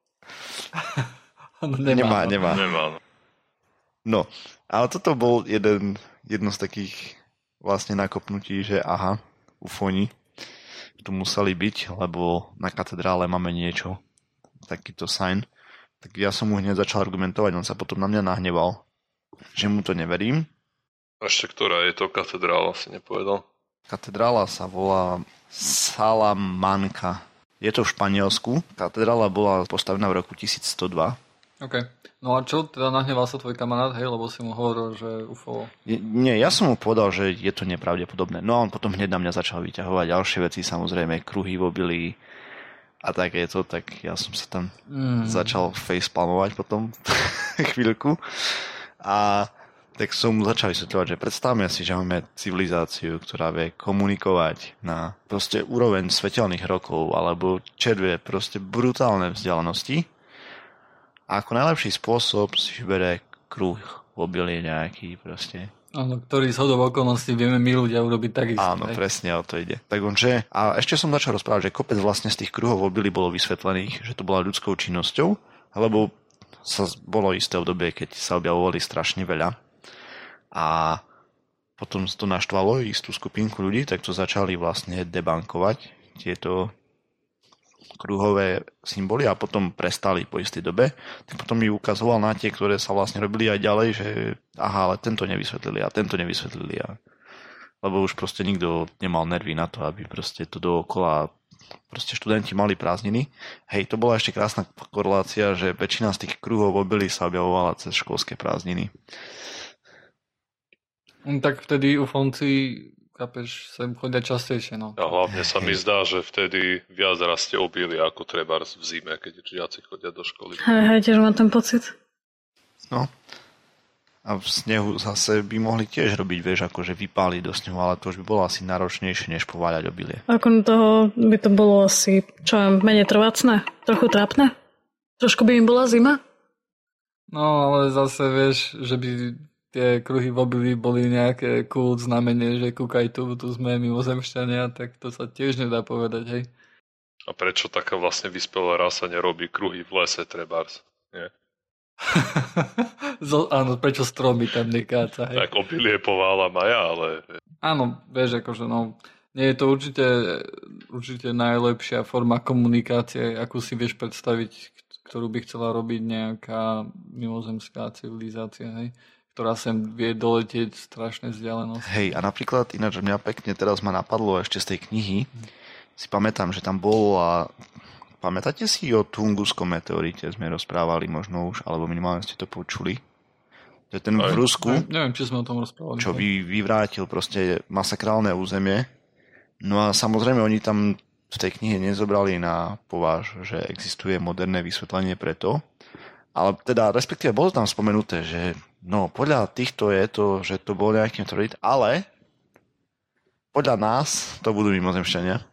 [SPEAKER 3] nemá, nemá.
[SPEAKER 4] Nemá, no.
[SPEAKER 3] No, ale toto bol jeden, jedno z takých vlastne nakopnutí, že aha, ufóni tu museli byť, lebo na katedrále máme niečo, takýto sign. Tak ja som mu hneď začal argumentovať, on sa potom na mňa nahneval, že mu to neverím.
[SPEAKER 4] Ešte ktorá je to katedrála, si nepovedal?
[SPEAKER 3] Katedrála sa volá Salamanca. Je to v Španielsku. Katedrála bola postavená v roku tisícstodva.
[SPEAKER 2] OK. No a čo, teda nahneval sa tvoj kamarát, hej, lebo si mu hovoril, že ú ef ó...
[SPEAKER 3] Je, nie, ja som mu povedal, že je to nepravdepodobné. No a on potom hneď na mňa začal vyťahovať ďalšie veci, samozrejme, kruhy v obilí a takéto, tak ja som sa tam mm. začal facepalmovať potom chvíľku a tak som mu začal vysvetľovať, že predstavme si, že máme civilizáciu, ktorá vie komunikovať na proste úroveň svetelných rokov alebo červie proste brutálne vzdialenosti a ako najlepší spôsob si bere kruh v obilí nejaký proste.
[SPEAKER 2] Áno, ktorý z hodou okolností vieme my ľudia urobiť takisto.
[SPEAKER 3] Áno, aj. Presne o to ide. Tak on, že, a ešte som začal rozprávať, že kopec vlastne z tých kruhov v obili bolo vysvetlených, že to bola ľudskou činnosťou, lebo sa bolo isté obdobie, keď sa objavovali strašne veľa. A potom to naštvalo istú skupinku ľudí, tak to začali vlastne debankovať tieto kruhové symboly a potom prestali po istej dobe. Tak potom mi ukazoval na tie, ktoré sa vlastne robili aj ďalej, že aha, ale tento nevysvetlili a tento nevysvetlili. A... Lebo už proste nikto nemal nervy na to, aby proste to dookola proste študenti mali prázdniny. Hej, to bola ešte krásna korelácia, že väčšina z tých kruhov obily sa objavovala cez školské prázdniny.
[SPEAKER 2] Tak vtedy ufonci, chápeš, sem chodia častejšie, no.
[SPEAKER 4] A hlavne sa mi zdá, že vtedy viac rastie obilie ako trebárs v zime, keď žiaci chodia do školy.
[SPEAKER 1] Hej, hej, tiež mám ten pocit.
[SPEAKER 3] No. A v snehu zase by mohli tiež robiť, vieš, akože vypáliť do snehu, ale to už by bolo asi náročnejšie, než pováľať obilie.
[SPEAKER 1] Ako toho by to bolo asi, čo viem, menej trvácne? Trochu trápne? Trošku by im bola zima?
[SPEAKER 2] No, ale zase vieš, že by tie kruhy v obili boli nejaké cool znamenie, že kúkaj tu, tu sme mimozemšťania, tak to sa tiež nedá povedať, hej.
[SPEAKER 4] A prečo taká vlastne vyspelá rasa nerobí kruhy v lese trebárs? Nie?
[SPEAKER 2] Zo, áno, prečo stromy tam nekáca, hej.
[SPEAKER 4] Tak obilie povála maja, ale...
[SPEAKER 2] Áno, vieš, akože no, nie je to určite, určite najlepšia forma komunikácie, akú si vieš predstaviť, ktorú by chcela robiť nejaká mimozemská civilizácia, hej, ktorá sem vie doletieť strašné vzdialenosti.
[SPEAKER 3] Hej, a napríklad, ináč mňa pekne teraz ma napadlo ešte z tej knihy, si pamätám, že tam bolo a pamätáte si o Tunguskom meteorite, sme rozprávali možno už, alebo minimálne ste to počuli. To je ten v Rusku,
[SPEAKER 2] aj, neviem, či sme o tom rozprávali.
[SPEAKER 3] Čo vy, vyvrátil proste masakrálne územie. No a samozrejme oni tam v tej knihe nezobrali na pováž, že existuje moderné vysvetlenie preto, ale teda respektíve bolo tam spomenuté, že no podľa týchto je to, že to bol nejaký meteorit, ale podľa nás to budú mimozemšťania.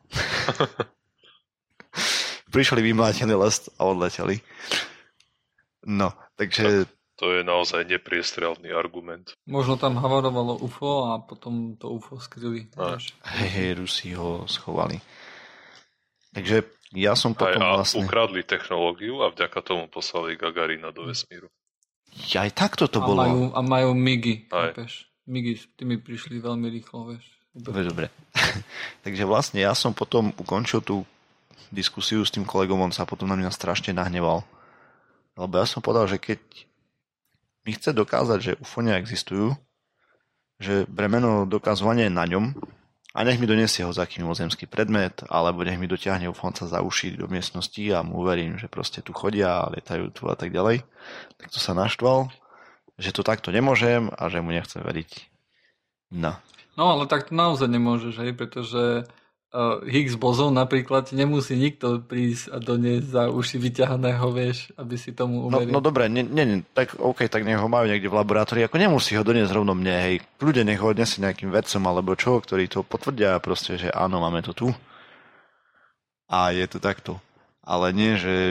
[SPEAKER 3] Prišli, vymlátili les a odleteli. No, takže...
[SPEAKER 4] To je naozaj nepriestrelný argument.
[SPEAKER 2] Možno tam havarovalo ú ef ó a potom to ú ef ó skryli.
[SPEAKER 3] Hej, hej, Rusi ho schovali. Takže ja som potom
[SPEAKER 4] aj,
[SPEAKER 3] vlastne...
[SPEAKER 4] A ukradli technológiu a vďaka tomu poslali Gagarina do vesmíru.
[SPEAKER 3] Ja, aj takto to
[SPEAKER 2] a
[SPEAKER 3] bolo.
[SPEAKER 2] Majú, a majú migy, chápeš? Migy, s tými prišli veľmi rýchlo, vieš.
[SPEAKER 3] Dobre, dobre. Takže vlastne ja som potom ukončil tú diskusiu s tým kolegom, on sa potom na mňa strašne nahneval. Lebo ja som povedal, že keď mi chce dokázať, že ú ef ó neexistujú, že bremeno dokazovania je na ňom a nech mi donesie ho za aký mimozemský predmet, alebo nech mi dotiahne ufonca za uši do miestnosti a mu uverím, že proste tu chodia a lietajú tu a tak ďalej. Tak to sa naštval, že to takto nemôžem a že mu nechcem veriť. No.
[SPEAKER 2] No, ale tak to naozaj nemôžeš, hej, pretože uh, Higgs bozón napríklad nemusí nikto prísť a doniesť za uši vyťahaného, vieš, aby si tomu uveril.
[SPEAKER 3] No, no dobre, nie, nie, tak OK, tak nech ho majú niekde v laboratórii, ako nemusí ho doniesť rovno mne, hej. Ľudia nech ho odnesie nejakým vedcom alebo čo, ktorí to potvrdia proste, že áno, máme to tu. A je to takto. Ale nie, že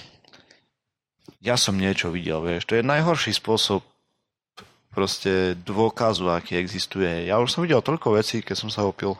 [SPEAKER 3] ja som niečo videl, vieš, to je najhorší spôsob proste dôkazu, aký existuje. Ja už som videl toľko vecí, keď som sa opil.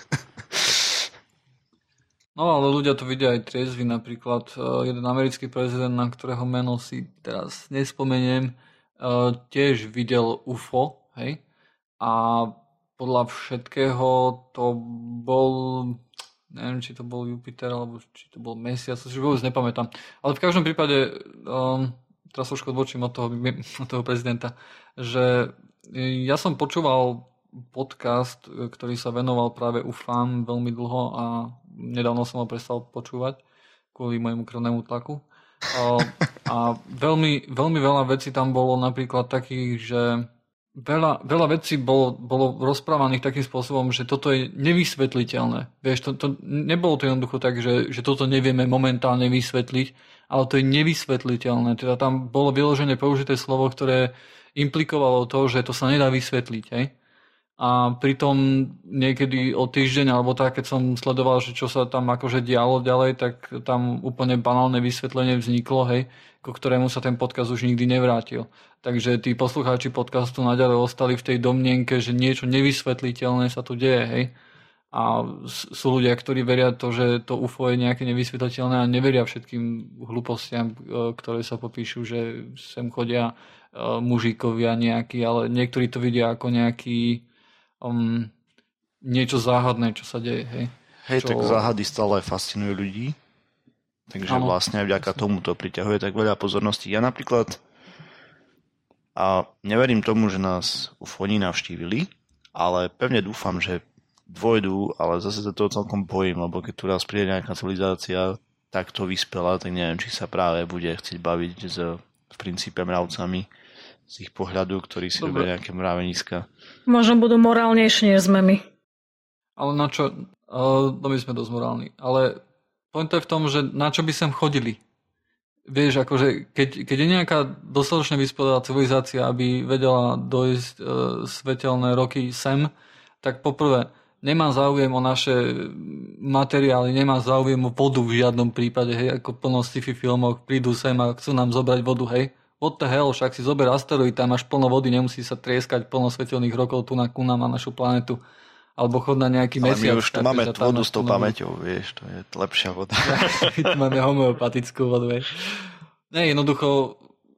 [SPEAKER 2] No, ale ľudia to vidia aj triezvy. Napríklad uh, jeden americký prezident, na ktorého meno si teraz nespomeniem, uh, tiež videl ú ef ó, hej? A podľa všetkého to bol, neviem, či to bol Jupiter, alebo či to bol Mesiac, si vôbec nepamätám. Ale v každom prípade, um, teraz trošku odbočím od toho, od toho prezidenta, že ja som počúval podcast, ktorý sa venoval práve ú ef ám veľmi dlho a nedávno som ho prestal počúvať kvôli môjmu krvnému tlaku. A, a veľmi, veľmi veľa vecí tam bolo napríklad takých, že veľa, veľa vecí bolo, bolo rozprávaných takým spôsobom, že toto je nevysvetliteľné. Vieš, to, to, nebolo to jednoducho tak, že, že toto nevieme momentálne vysvetliť, ale to je nevysvetliteľné. Teda tam bolo vyložené použité slovo, ktoré implikovalo to, že to sa nedá vysvetliť. Hej? A pritom niekedy o týždeň alebo tak, keď som sledoval, že čo sa tam akože dialo ďalej, tak tam úplne banálne vysvetlenie vzniklo, hej, ku ktorému sa ten podcast už nikdy nevrátil. Takže tí poslucháči podcastu naďalej ostali v tej domnienke, že niečo nevysvetliteľné sa tu deje, hej. A sú ľudia, ktorí veria to, že to ú ef ó je nejaké nevysvetliteľné a neveria všetkým hlúpostiam, ktoré sa popíšu, že sem chodia mužíkovia nejakí, ale niektorí to vidia ako nejaký um, niečo záhadné, čo sa deje. Hej,
[SPEAKER 3] hej
[SPEAKER 2] čo...
[SPEAKER 3] tak záhady stále fascinujú ľudí, takže ano. Vlastne aj vďaka tomu to priťahuje tak veľa pozorností. Ja napríklad a neverím tomu, že nás ú ef ó navštívili, ale pevne dúfam, že dôjdu, ale zase sa toho celkom bojím, lebo keď tu raz príde nejaká civilizácia takto vyspelá, tak neviem, či sa práve bude chcieť baviť s v princípe mravcami z ich pohľadu, ktorí si robia nejaké mraveniska.
[SPEAKER 1] Možno budú morálnejšie než sme my.
[SPEAKER 2] Ale na čo? Uh, no my sme dosť morálni. Ale pointa je v tom, že na čo by sem chodili? Vieš, akože keď, keď je nejaká dostatočne vyspelá civilizácia, aby vedela dojsť uh, svetelné roky sem, tak poprvé nemá záujem o naše materiály, nemá záujem o vodu v žiadnom prípade, hej, ako plno sci-fi filmov, prídu sem a chcú nám zobrať vodu, hej. What the hell, však si zober asteroid, tam máš plno vody, nemusí sa trieskať plno svetelných rokov tu na kuna na našu planetu. Alebo chod na nejaký
[SPEAKER 3] ale
[SPEAKER 2] mesiac.
[SPEAKER 3] Ale my už tu máme vodu s tou pamäťou, vieš, to je lepšia voda.
[SPEAKER 2] Tu máme homeopatickú vodu, vieš. Nie, jednoducho,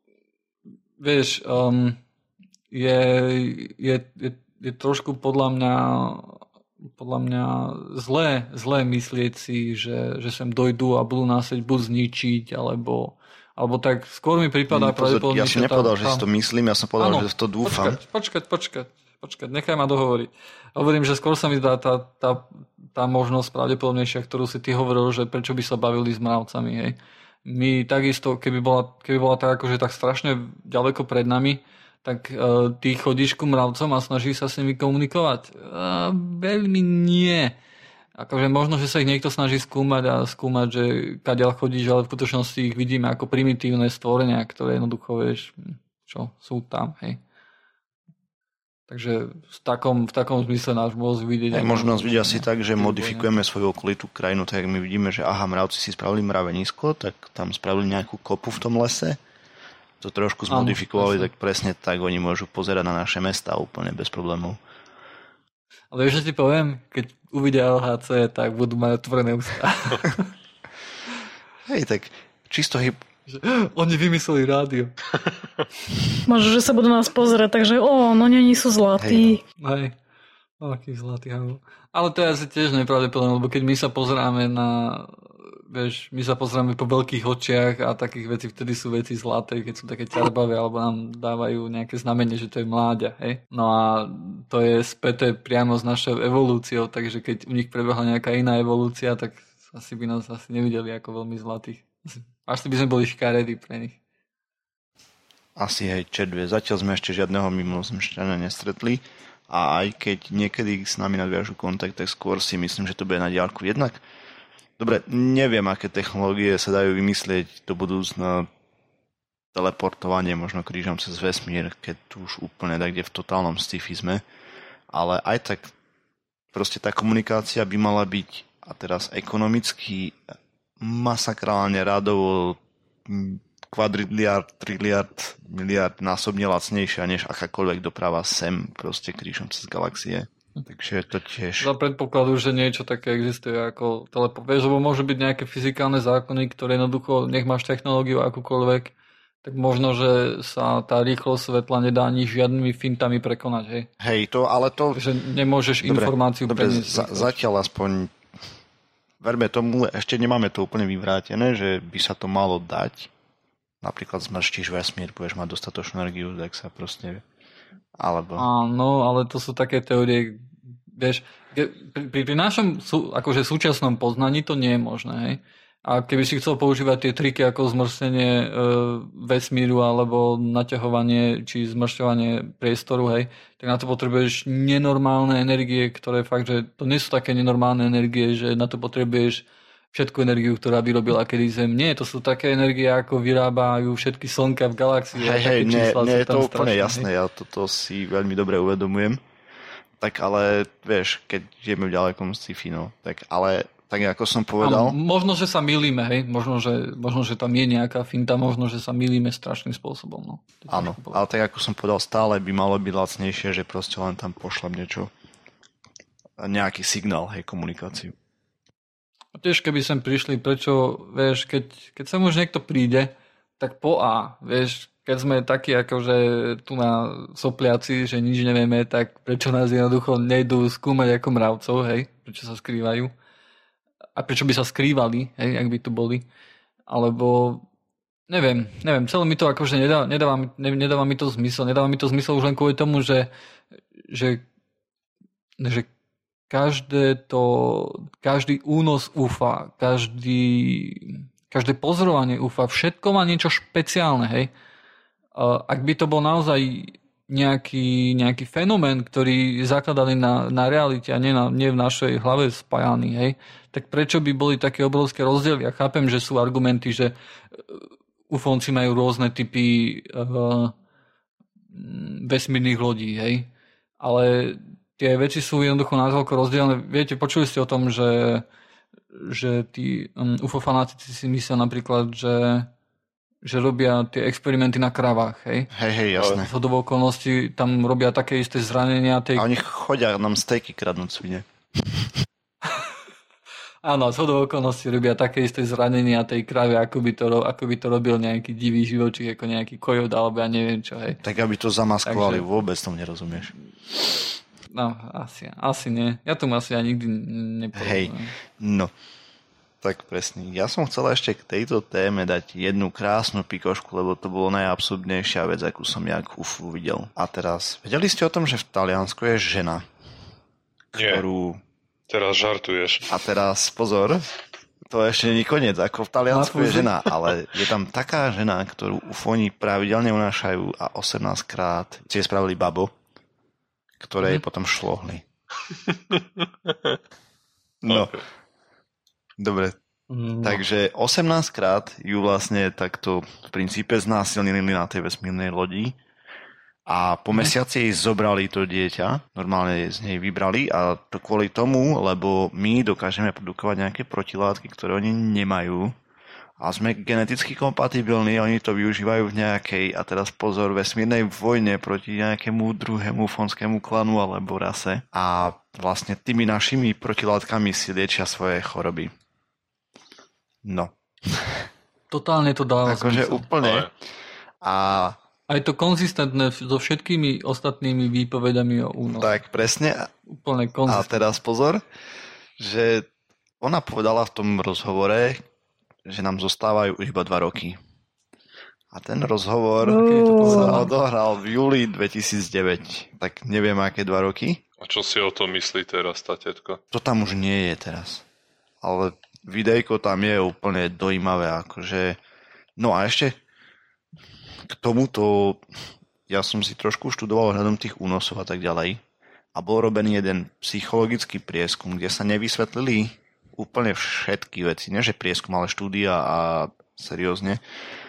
[SPEAKER 2] vieš, um, je, je, je, je trošku podľa mňa podľa mňa zlé, zlé myslieť si, že, že sem dojdú a budú nás buď zničiť, alebo, alebo tak skôr mi prípadá pravdepodobne...
[SPEAKER 3] Ja som nepovedal, tá, že si to myslím, ja som povedal, ano, že to dúfam.
[SPEAKER 2] Počkať, počkať, počkať, počkať, nechaj ma dohovoriť. Hovorím, že skôr sa mi dá tá, tá, tá možnosť pravdepodobnejšia, ktorú si ty hovoril, že prečo by sa bavili s mravcami, hej. My takisto, keby bola, keby bola tak akože tak strašne ďaleko pred nami, tak uh, ty chodíš ku mravcom a snažíš sa s nimi komunikovať? Uh, veľmi nie. Akože možno, že sa ich niekto snaží skúmať a skúmať, že kadiaľ chodíš, ale v skutočnosti ich vidíme ako primitívne stvorenia, ktoré jednoducho, vieš, čo sú tam, hej. Takže v takom, v takom zmysle nás môžu vidieť.
[SPEAKER 3] Aj možno nás vidia asi tak, že modifikujeme svoju okolitú krajinu, tak my vidíme, že aha, mravci si spravili mravenisko, tak tam spravili nejakú kopu v tom lese, to trošku zmodifikovali, ano, tak presne tak oni môžu pozerať na naše mestá úplne bez problémov.
[SPEAKER 2] Ale vieš, čo ti poviem? Keď uvidia el há cé, tak budú mať otvorené ústa.
[SPEAKER 3] Hej, tak čisto hyp...
[SPEAKER 2] Oni vymysleli rádio.
[SPEAKER 1] Možno, že sa budú nás pozerať, takže o, no oni sú zlatí.
[SPEAKER 2] Hej, hej. Aký zlatý havo. Ale to je asi tiež nepravdepodobné, lebo keď my sa pozeráme na... Vieš, my sa pozeráme po veľkých očiach a takých vecí, vtedy sú veci zlaté, keď sú také ťarbavé, alebo nám dávajú nejaké znamenie, že to je mláďa, hej? No a to je späté priamo s našou evolúciou, takže keď u nich prebehla nejaká iná evolúcia, tak asi by nás asi nevideli ako veľmi zlatých. Až by sme boli škaredí pre nich.
[SPEAKER 3] Asi hej, čedvie. Zatiaľ sme ešte žiadneho mimozemšťana nestretli a aj keď niekedy s nami nadviažu kontakt, tak skôr si myslím, že to bude na diaľku jednak. Dobre, neviem, aké technológie sa dajú vymyslieť do budúcna, teleportovanie možno krížom cez vesmír, keď tu už úplne tak, kde v totálnom sci-fi sme, ale aj tak proste tá komunikácia by mala byť a teraz ekonomicky masakrálne rádovo kvadriliard, triliard, miliard násobne lacnejšia než akákoľvek doprava sem proste krížom cez galaxie. Takže to tiež...
[SPEAKER 2] Za predpokladu, že niečo také existuje ako teleport. Vieš, lebo môžu byť nejaké fyzikálne zákony, ktoré jednoducho, nech máš technológiu akúkoľvek, tak možno, že sa tá rýchlosť svetla nedá ani žiadnymi fintami prekonať, hej?
[SPEAKER 3] Hej, to, ale to...
[SPEAKER 2] Že nemôžeš dobre, informáciu
[SPEAKER 3] dobre,
[SPEAKER 2] preniesť.
[SPEAKER 3] Za, zatiaľ aspoň verme tomu, ešte nemáme to úplne vyvrátené, že by sa to malo dať. Napríklad zmrštíš vesmír, budeš mať dostatočnú energiu, tak sa proste... Alebo...
[SPEAKER 2] Áno, ale to sú také teórie, vieš, pri, pri, pri našom sú, akože súčasnom poznaní to nie je možné, hej. A keby si chcel používať tie triky ako zmrštenie e, vesmíru alebo naťahovanie či zmršťovanie priestoru, hej, tak na to potrebuješ nenormálne energie, ktoré fakt, že to nie sú také nenormálne energie, že na to potrebuješ všetku energiu, ktorá vyrobila kedy Zem. Nie, to sú také energie, ako vyrábajú všetky slnka v galaxii.
[SPEAKER 3] Hej, hej, nie, nie je to úplne strašné, jasné, hej. Ja toto si veľmi dobre uvedomujem. Tak ale, vieš, keď žijeme v ďalekom sci-fi, no, tak ale, tak ako som povedal...
[SPEAKER 2] Áno, možno, že sa mýlime, hej, možno že, možno, že tam je nejaká finta, možno, že sa mýlime strašným spôsobom, no.
[SPEAKER 3] Áno, ale tak ako som povedal, stále by malo byť lacnejšie, že proste len tam pošlem niečo, nejaký signál, hej, komunikáciu.
[SPEAKER 2] A tiež keby sem prišli, prečo, vieš, keď, keď sem už niekto príde, tak po A, vieš, keď sme takí akože tu na sopliaci, že nič nevieme, tak prečo nás jednoducho nejdú skúmať ako mravcov, hej, prečo sa skrývajú a prečo by sa skrývali, hej, ak by tu boli, alebo neviem, neviem, celé mi to akože nedáva, nedáva, nedáva mi to zmysel, nedáva mi to zmysel už len kvôli tomu, že, že, že Každé to, každý únos ú ef á, každý, každé pozorovanie ú ef á, všetko má niečo špeciálne, hej. Ak by to bol naozaj nejaký, nejaký fenomén, ktorý je zakladaný na, na realite a nie, na, nie v našej hlave spájaný, hej, tak prečo by boli také obrovské rozdiely? Ja chápem, že sú argumenty, že ufónci majú rôzne typy uh, vesmírnych lodí, hej, ale tie veci sú jednoducho natoľko rozdielne. Viete, počuli ste o tom, že, že tí um, ú ef ó fanatici si myslia napríklad, že, že robia tie experimenty na kravách, hej?
[SPEAKER 3] Hej, hej, jasné.
[SPEAKER 2] V hodovou okolnosti tam robia také isté zranenia. Tej...
[SPEAKER 3] A oni chodia nám stejky kradnúť svine.
[SPEAKER 2] Áno, z hodovou okolnosti robia také isté zranenia tej krave, ako by to, ako by to robil nejaký divý živočík, ako nejaký kojot, alebo ja neviem čo, hej.
[SPEAKER 3] Tak aby to zamaskovali,
[SPEAKER 2] Takže...
[SPEAKER 3] vôbec tomu nerozumieš.
[SPEAKER 2] No, asi, asi nie. Ja tomu asi aj nikdy nepovedal.
[SPEAKER 3] Hej, no. Tak presne. Ja som chcel ešte k tejto téme dať jednu krásnu pikošku, lebo to bolo najabsurdnejšia vec, akú som ja k ú ef ó videl. A teraz, vedeli ste o tom, že v Taliansku je žena, ktorú...
[SPEAKER 4] Nie. Teraz žartuješ.
[SPEAKER 3] A teraz, pozor, to ešte nie je koniec. Ako v Taliansku je žena, ale je tam taká žena, ktorú ufóni pravidelne unášajú a osemnásť krát si je spravili babo, ktoré jej potom šlohli. No,
[SPEAKER 4] Okay.
[SPEAKER 3] dobre.
[SPEAKER 2] No.
[SPEAKER 3] Takže osemnásťkrát ju vlastne takto v princípe znásilnili na tej vesmírnej lodi a po mesiaci jej zobrali to dieťa, normálne z nej vybrali a to kvôli tomu, lebo my dokážeme produkovať nejaké protilátky, ktoré oni nemajú a sme geneticky kompatibilní, oni to využívajú v nejakej, a teraz pozor, vesmírnej vojne proti nejakému druhému fonskému klanu alebo rase a vlastne tými našimi protilátkami si liečia svoje choroby. No.
[SPEAKER 2] Totálne to dáva
[SPEAKER 3] Akože
[SPEAKER 2] zmysel.
[SPEAKER 3] úplne. A
[SPEAKER 2] A je to konzistentné so všetkými ostatnými výpovedami o únose.
[SPEAKER 3] tak presne.
[SPEAKER 2] Úplne
[SPEAKER 3] A
[SPEAKER 2] konzistentné.
[SPEAKER 3] teraz pozor, že ona povedala v tom rozhovore, že nám zostávajú iba dva roky. A ten rozhovor sa odohral v júli dvetisícdeväť. Tak neviem, aké dva roky.
[SPEAKER 4] A čo si o tom myslí teraz tá tetka?
[SPEAKER 3] To tam už nie je teraz. Ale videjko tam je úplne dojímavé. Akože... No a ešte k tomuto ja som si trošku študoval hľadom tých únosov a tak ďalej. A bol robený jeden psychologický prieskum, kde sa nevysvetlili úplne všetky veci. Nie, že prieskum, ale štúdia a seriózne.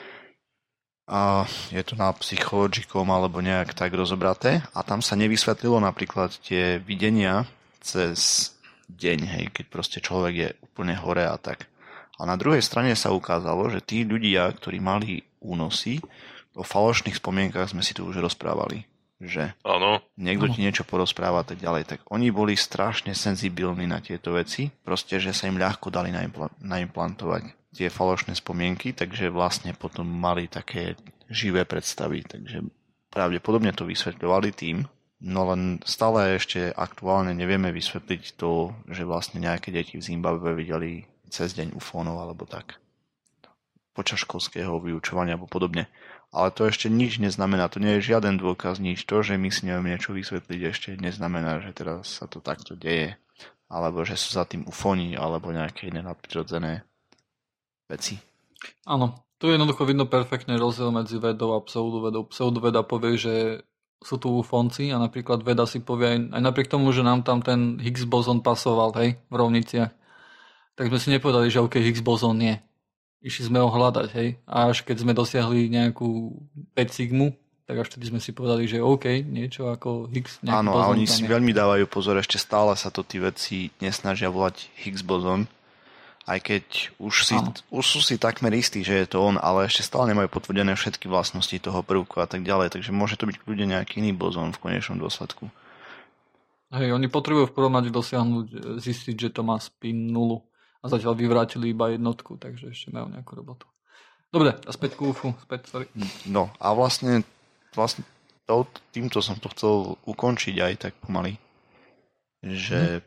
[SPEAKER 3] A je to na Psychologicom alebo nejak tak rozobraté. A tam sa nevysvetlilo napríklad tie videnia cez deň, hej, keď proste človek je úplne hore a tak. A na druhej strane sa ukázalo, že tí ľudia, ktorí mali únosy, o falošných spomienkach sme si tu už rozprávali, že
[SPEAKER 4] Áno.
[SPEAKER 3] niekto ti niečo porozpráva a tak ďalej, tak oni boli strašne senzibilní na tieto veci, proste, že sa im ľahko dali naimpl- naimplantovať tie falošné spomienky, takže vlastne potom mali také živé predstavy, takže pravdepodobne to vysvetľovali tým, no len stále ešte aktuálne nevieme vysvetliť to, že vlastne nejaké deti v Zimbabwe videli cez deň ufónov alebo tak počas školského vyučovania alebo podobne. Ale to ešte nič neznamená, to nie je žiaden dôkaz, nič. To, že my si nevieme niečo vysvetliť, ešte neznamená, že teraz sa to takto deje. Alebo že sú za tým ufóni, alebo nejaké iné nadprirodzené veci.
[SPEAKER 2] Áno, tu jednoducho vidno perfektne rozdiel medzi vedou a pseudovedou. Pseudoveda povie, že sú tu ufónci a napríklad veda si povie aj, aj napriek tomu, že nám tam ten Higgs bozon pasoval, hej, v rovniciach, tak sme si nepovedali, že OK, Higgs bozon nie. Išli sme ho hľadať, hej. A až keď sme dosiahli nejakú päť sigmu, tak až vtedy sme si povedali, že OK, niečo ako Higgs.
[SPEAKER 3] Áno, a oni si je. veľmi dávajú pozor, ešte stále sa to tí veci nesnažia volať Higgs bozon, aj keď už, si, už sú si takmer istí, že je to on, ale ešte stále nemajú potvrdené všetky vlastnosti toho prvku a tak ďalej, takže môže to byť kľudne nejaký iný bozon v konečnom dôsledku.
[SPEAKER 2] Hej, oni potrebujú v prvom rade dosiahnuť, zistiť, že to má spin nulu. A zatiaľ vyvrátili iba jednotku, takže ešte majú nejakú robotu. Dobre, a späť k ú ef ó, späť, sorry.
[SPEAKER 3] No a vlastne, vlastne to, týmto som to chcel ukončiť aj tak pomaly, že hm.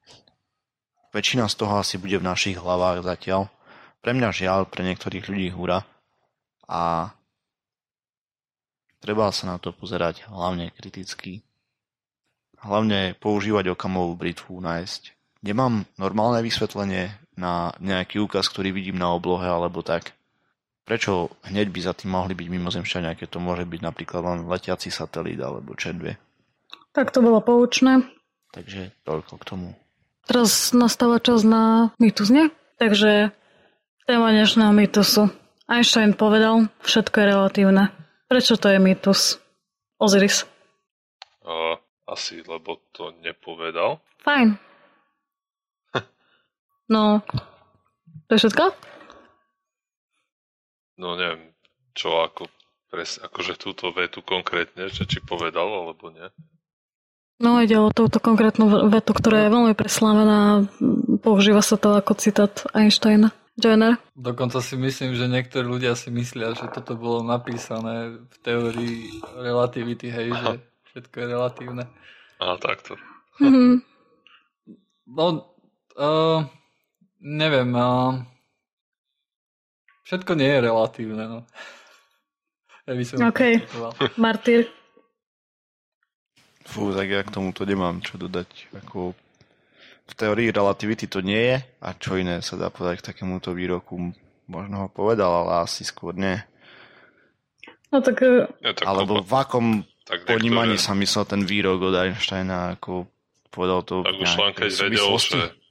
[SPEAKER 3] väčšina z toho asi bude v našich hlavách zatiaľ. Pre mňa žiaľ, pre niektorých ľudí hura. A treba sa na to pozerať hlavne kriticky. Hlavne používať okamovú britvu, nájsť. Nemám normálne vysvetlenie na nejaký úkaz, ktorý vidím na oblohe alebo tak. Prečo hneď by za tým mohli byť mimozemšťania, keď to môže byť napríklad len letiaci satelít alebo čedvie?
[SPEAKER 1] Tak to bolo poučné.
[SPEAKER 3] Takže toľko k tomu.
[SPEAKER 1] Teraz nastáva čas na mýtus, nie? Takže téma dnešného mýtusu. Einstein povedal, všetko je relatívne. Prečo to je mýtus? Osiris.
[SPEAKER 4] Uh, asi, lebo to nepovedal.
[SPEAKER 1] Fajn. No, to je všetko?
[SPEAKER 4] No neviem, čo ako pres, akože túto vetu konkrétne, že či povedal, alebo nie.
[SPEAKER 1] No ide o túto konkrétnu vetu, ktorá je veľmi preslávená. Používa sa to ako citát Einsteina. Joiner?
[SPEAKER 2] Dokonca si myslím, že niektorí ľudia si myslia, že toto bolo napísané v teórii relativity, hej, že všetko je relatívne.
[SPEAKER 4] Aha, takto.
[SPEAKER 1] Mm-hmm.
[SPEAKER 2] No, uh, neviem, uh, všetko nie je relatívne, no. Ja by som
[SPEAKER 1] OK, Martyr.
[SPEAKER 3] Fú, tak ja k tomuto nemám čo dodať. Ako v teórii relativity to nie je a čo iné sa dá povedať k takémuto výroku. Možno ho povedal, ale asi skôr nie.
[SPEAKER 1] No tak... Uh...
[SPEAKER 4] Ja, tak
[SPEAKER 3] Alebo
[SPEAKER 4] oba...
[SPEAKER 3] v akom
[SPEAKER 4] tak
[SPEAKER 3] ponímaní
[SPEAKER 4] niektoré...
[SPEAKER 3] sa myslel ten výrok od Einsteina, ako povedal to...
[SPEAKER 4] Tak už len keď vedel, že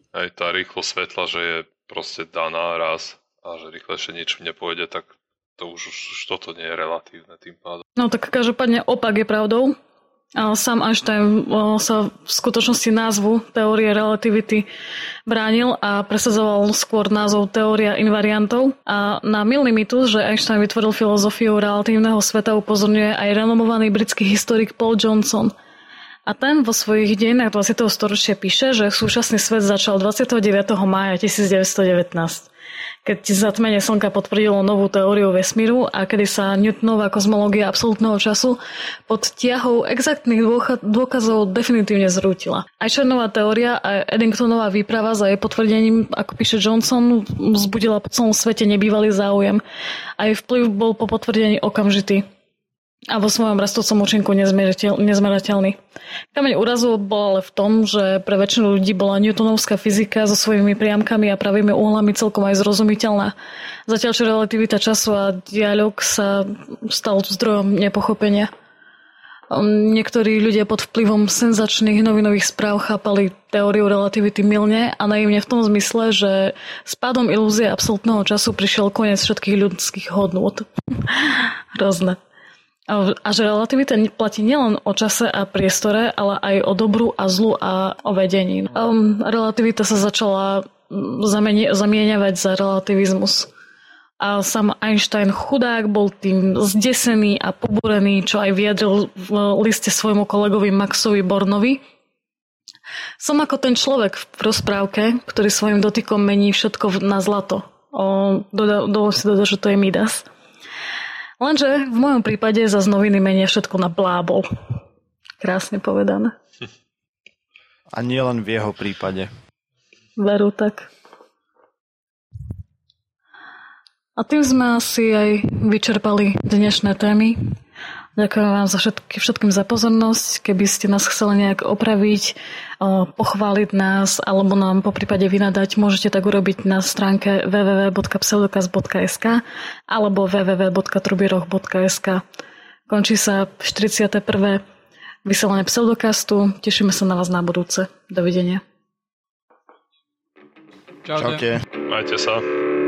[SPEAKER 4] Aj tá rýchlosť svetla, že je proste daná raz a že rýchlejšie nič nepôjde, tak to už, už toto nie je relatívne tým pádom.
[SPEAKER 1] No tak každopádne opak je pravdou. Sám Einstein sa v skutočnosti názvu teórie relativity bránil a presadzoval skôr názov teória invariantov. A na mylný mýtus, že Einstein vytvoril filozofiu relatívneho sveta, upozorňuje aj renomovaný britský historik Paul Johnson. A ten vo svojich dejinách dvadsiateho storočia píše, že súčasný svet začal dvadsiateho deviateho mája tisícdeväťstodevätnásť, keď zatmenie slnka potvrdilo novú teóriu vesmíru a kedy sa Newtonová kozmológia absolútneho času pod tiahou exaktných dôkazov definitívne zrútila. Einsteinová teória a Eddingtonová výprava za jej potvrdením, ako píše Johnson, vzbudila po celom svete nebývalý záujem. A jej vplyv bol po potvrdení okamžitý a vo svojom rastúcom účinku nezmerateľný. Kameň úrazu bol ale v tom, že pre väčšinu ľudí bola newtonovská fyzika so svojimi priamkami a pravými uhlami celkom aj zrozumiteľná. Zatiaľ, čo relativita času a diaľok sa stal zdrojom nepochopenia. Niektorí ľudia pod vplyvom senzačných novinových správ chápali teóriu relativity mylne a naivne v tom zmysle, že s pádom ilúzie absolútneho času prišiel koniec všetkých ľudských hodnôt. Hrozné. A že relativita platí nielen o čase a priestore, ale aj o dobru a zlu a o vedení. Um, relativita sa začala zamieňa, zamieňavať za relativizmus. A sám Einstein chudák bol tým zdesený a pobúrený, čo aj vyjadril v liste svojmu kolegovi Maxovi Bornovi. Som ako ten človek v rozprávke, ktorý svojim dotykom mení všetko na zlato. Dovol si dodať, že to je Midas. Lenže v mojom prípade za noviny menia všetko na blábol. Krásne povedané.
[SPEAKER 3] A nie len v jeho prípade.
[SPEAKER 1] Veru tak. A tým sme asi aj vyčerpali dnešné témy. Ďakujem vám za všetky, všetkým za pozornosť. Keby ste nás chceli nejak opraviť, pochváliť nás alebo nám po prípade vynadať, môžete tak urobiť na stránke w w w bodka pseudokaz bodka es ka alebo w w w bodka trubiroh bodka es ka. Končí sa štyridsiate prvé vysielanie Pseudokastu. Tešíme sa na vás na budúce. Dovidenia.
[SPEAKER 2] Čaute.
[SPEAKER 3] Čaute.
[SPEAKER 4] Majte sa.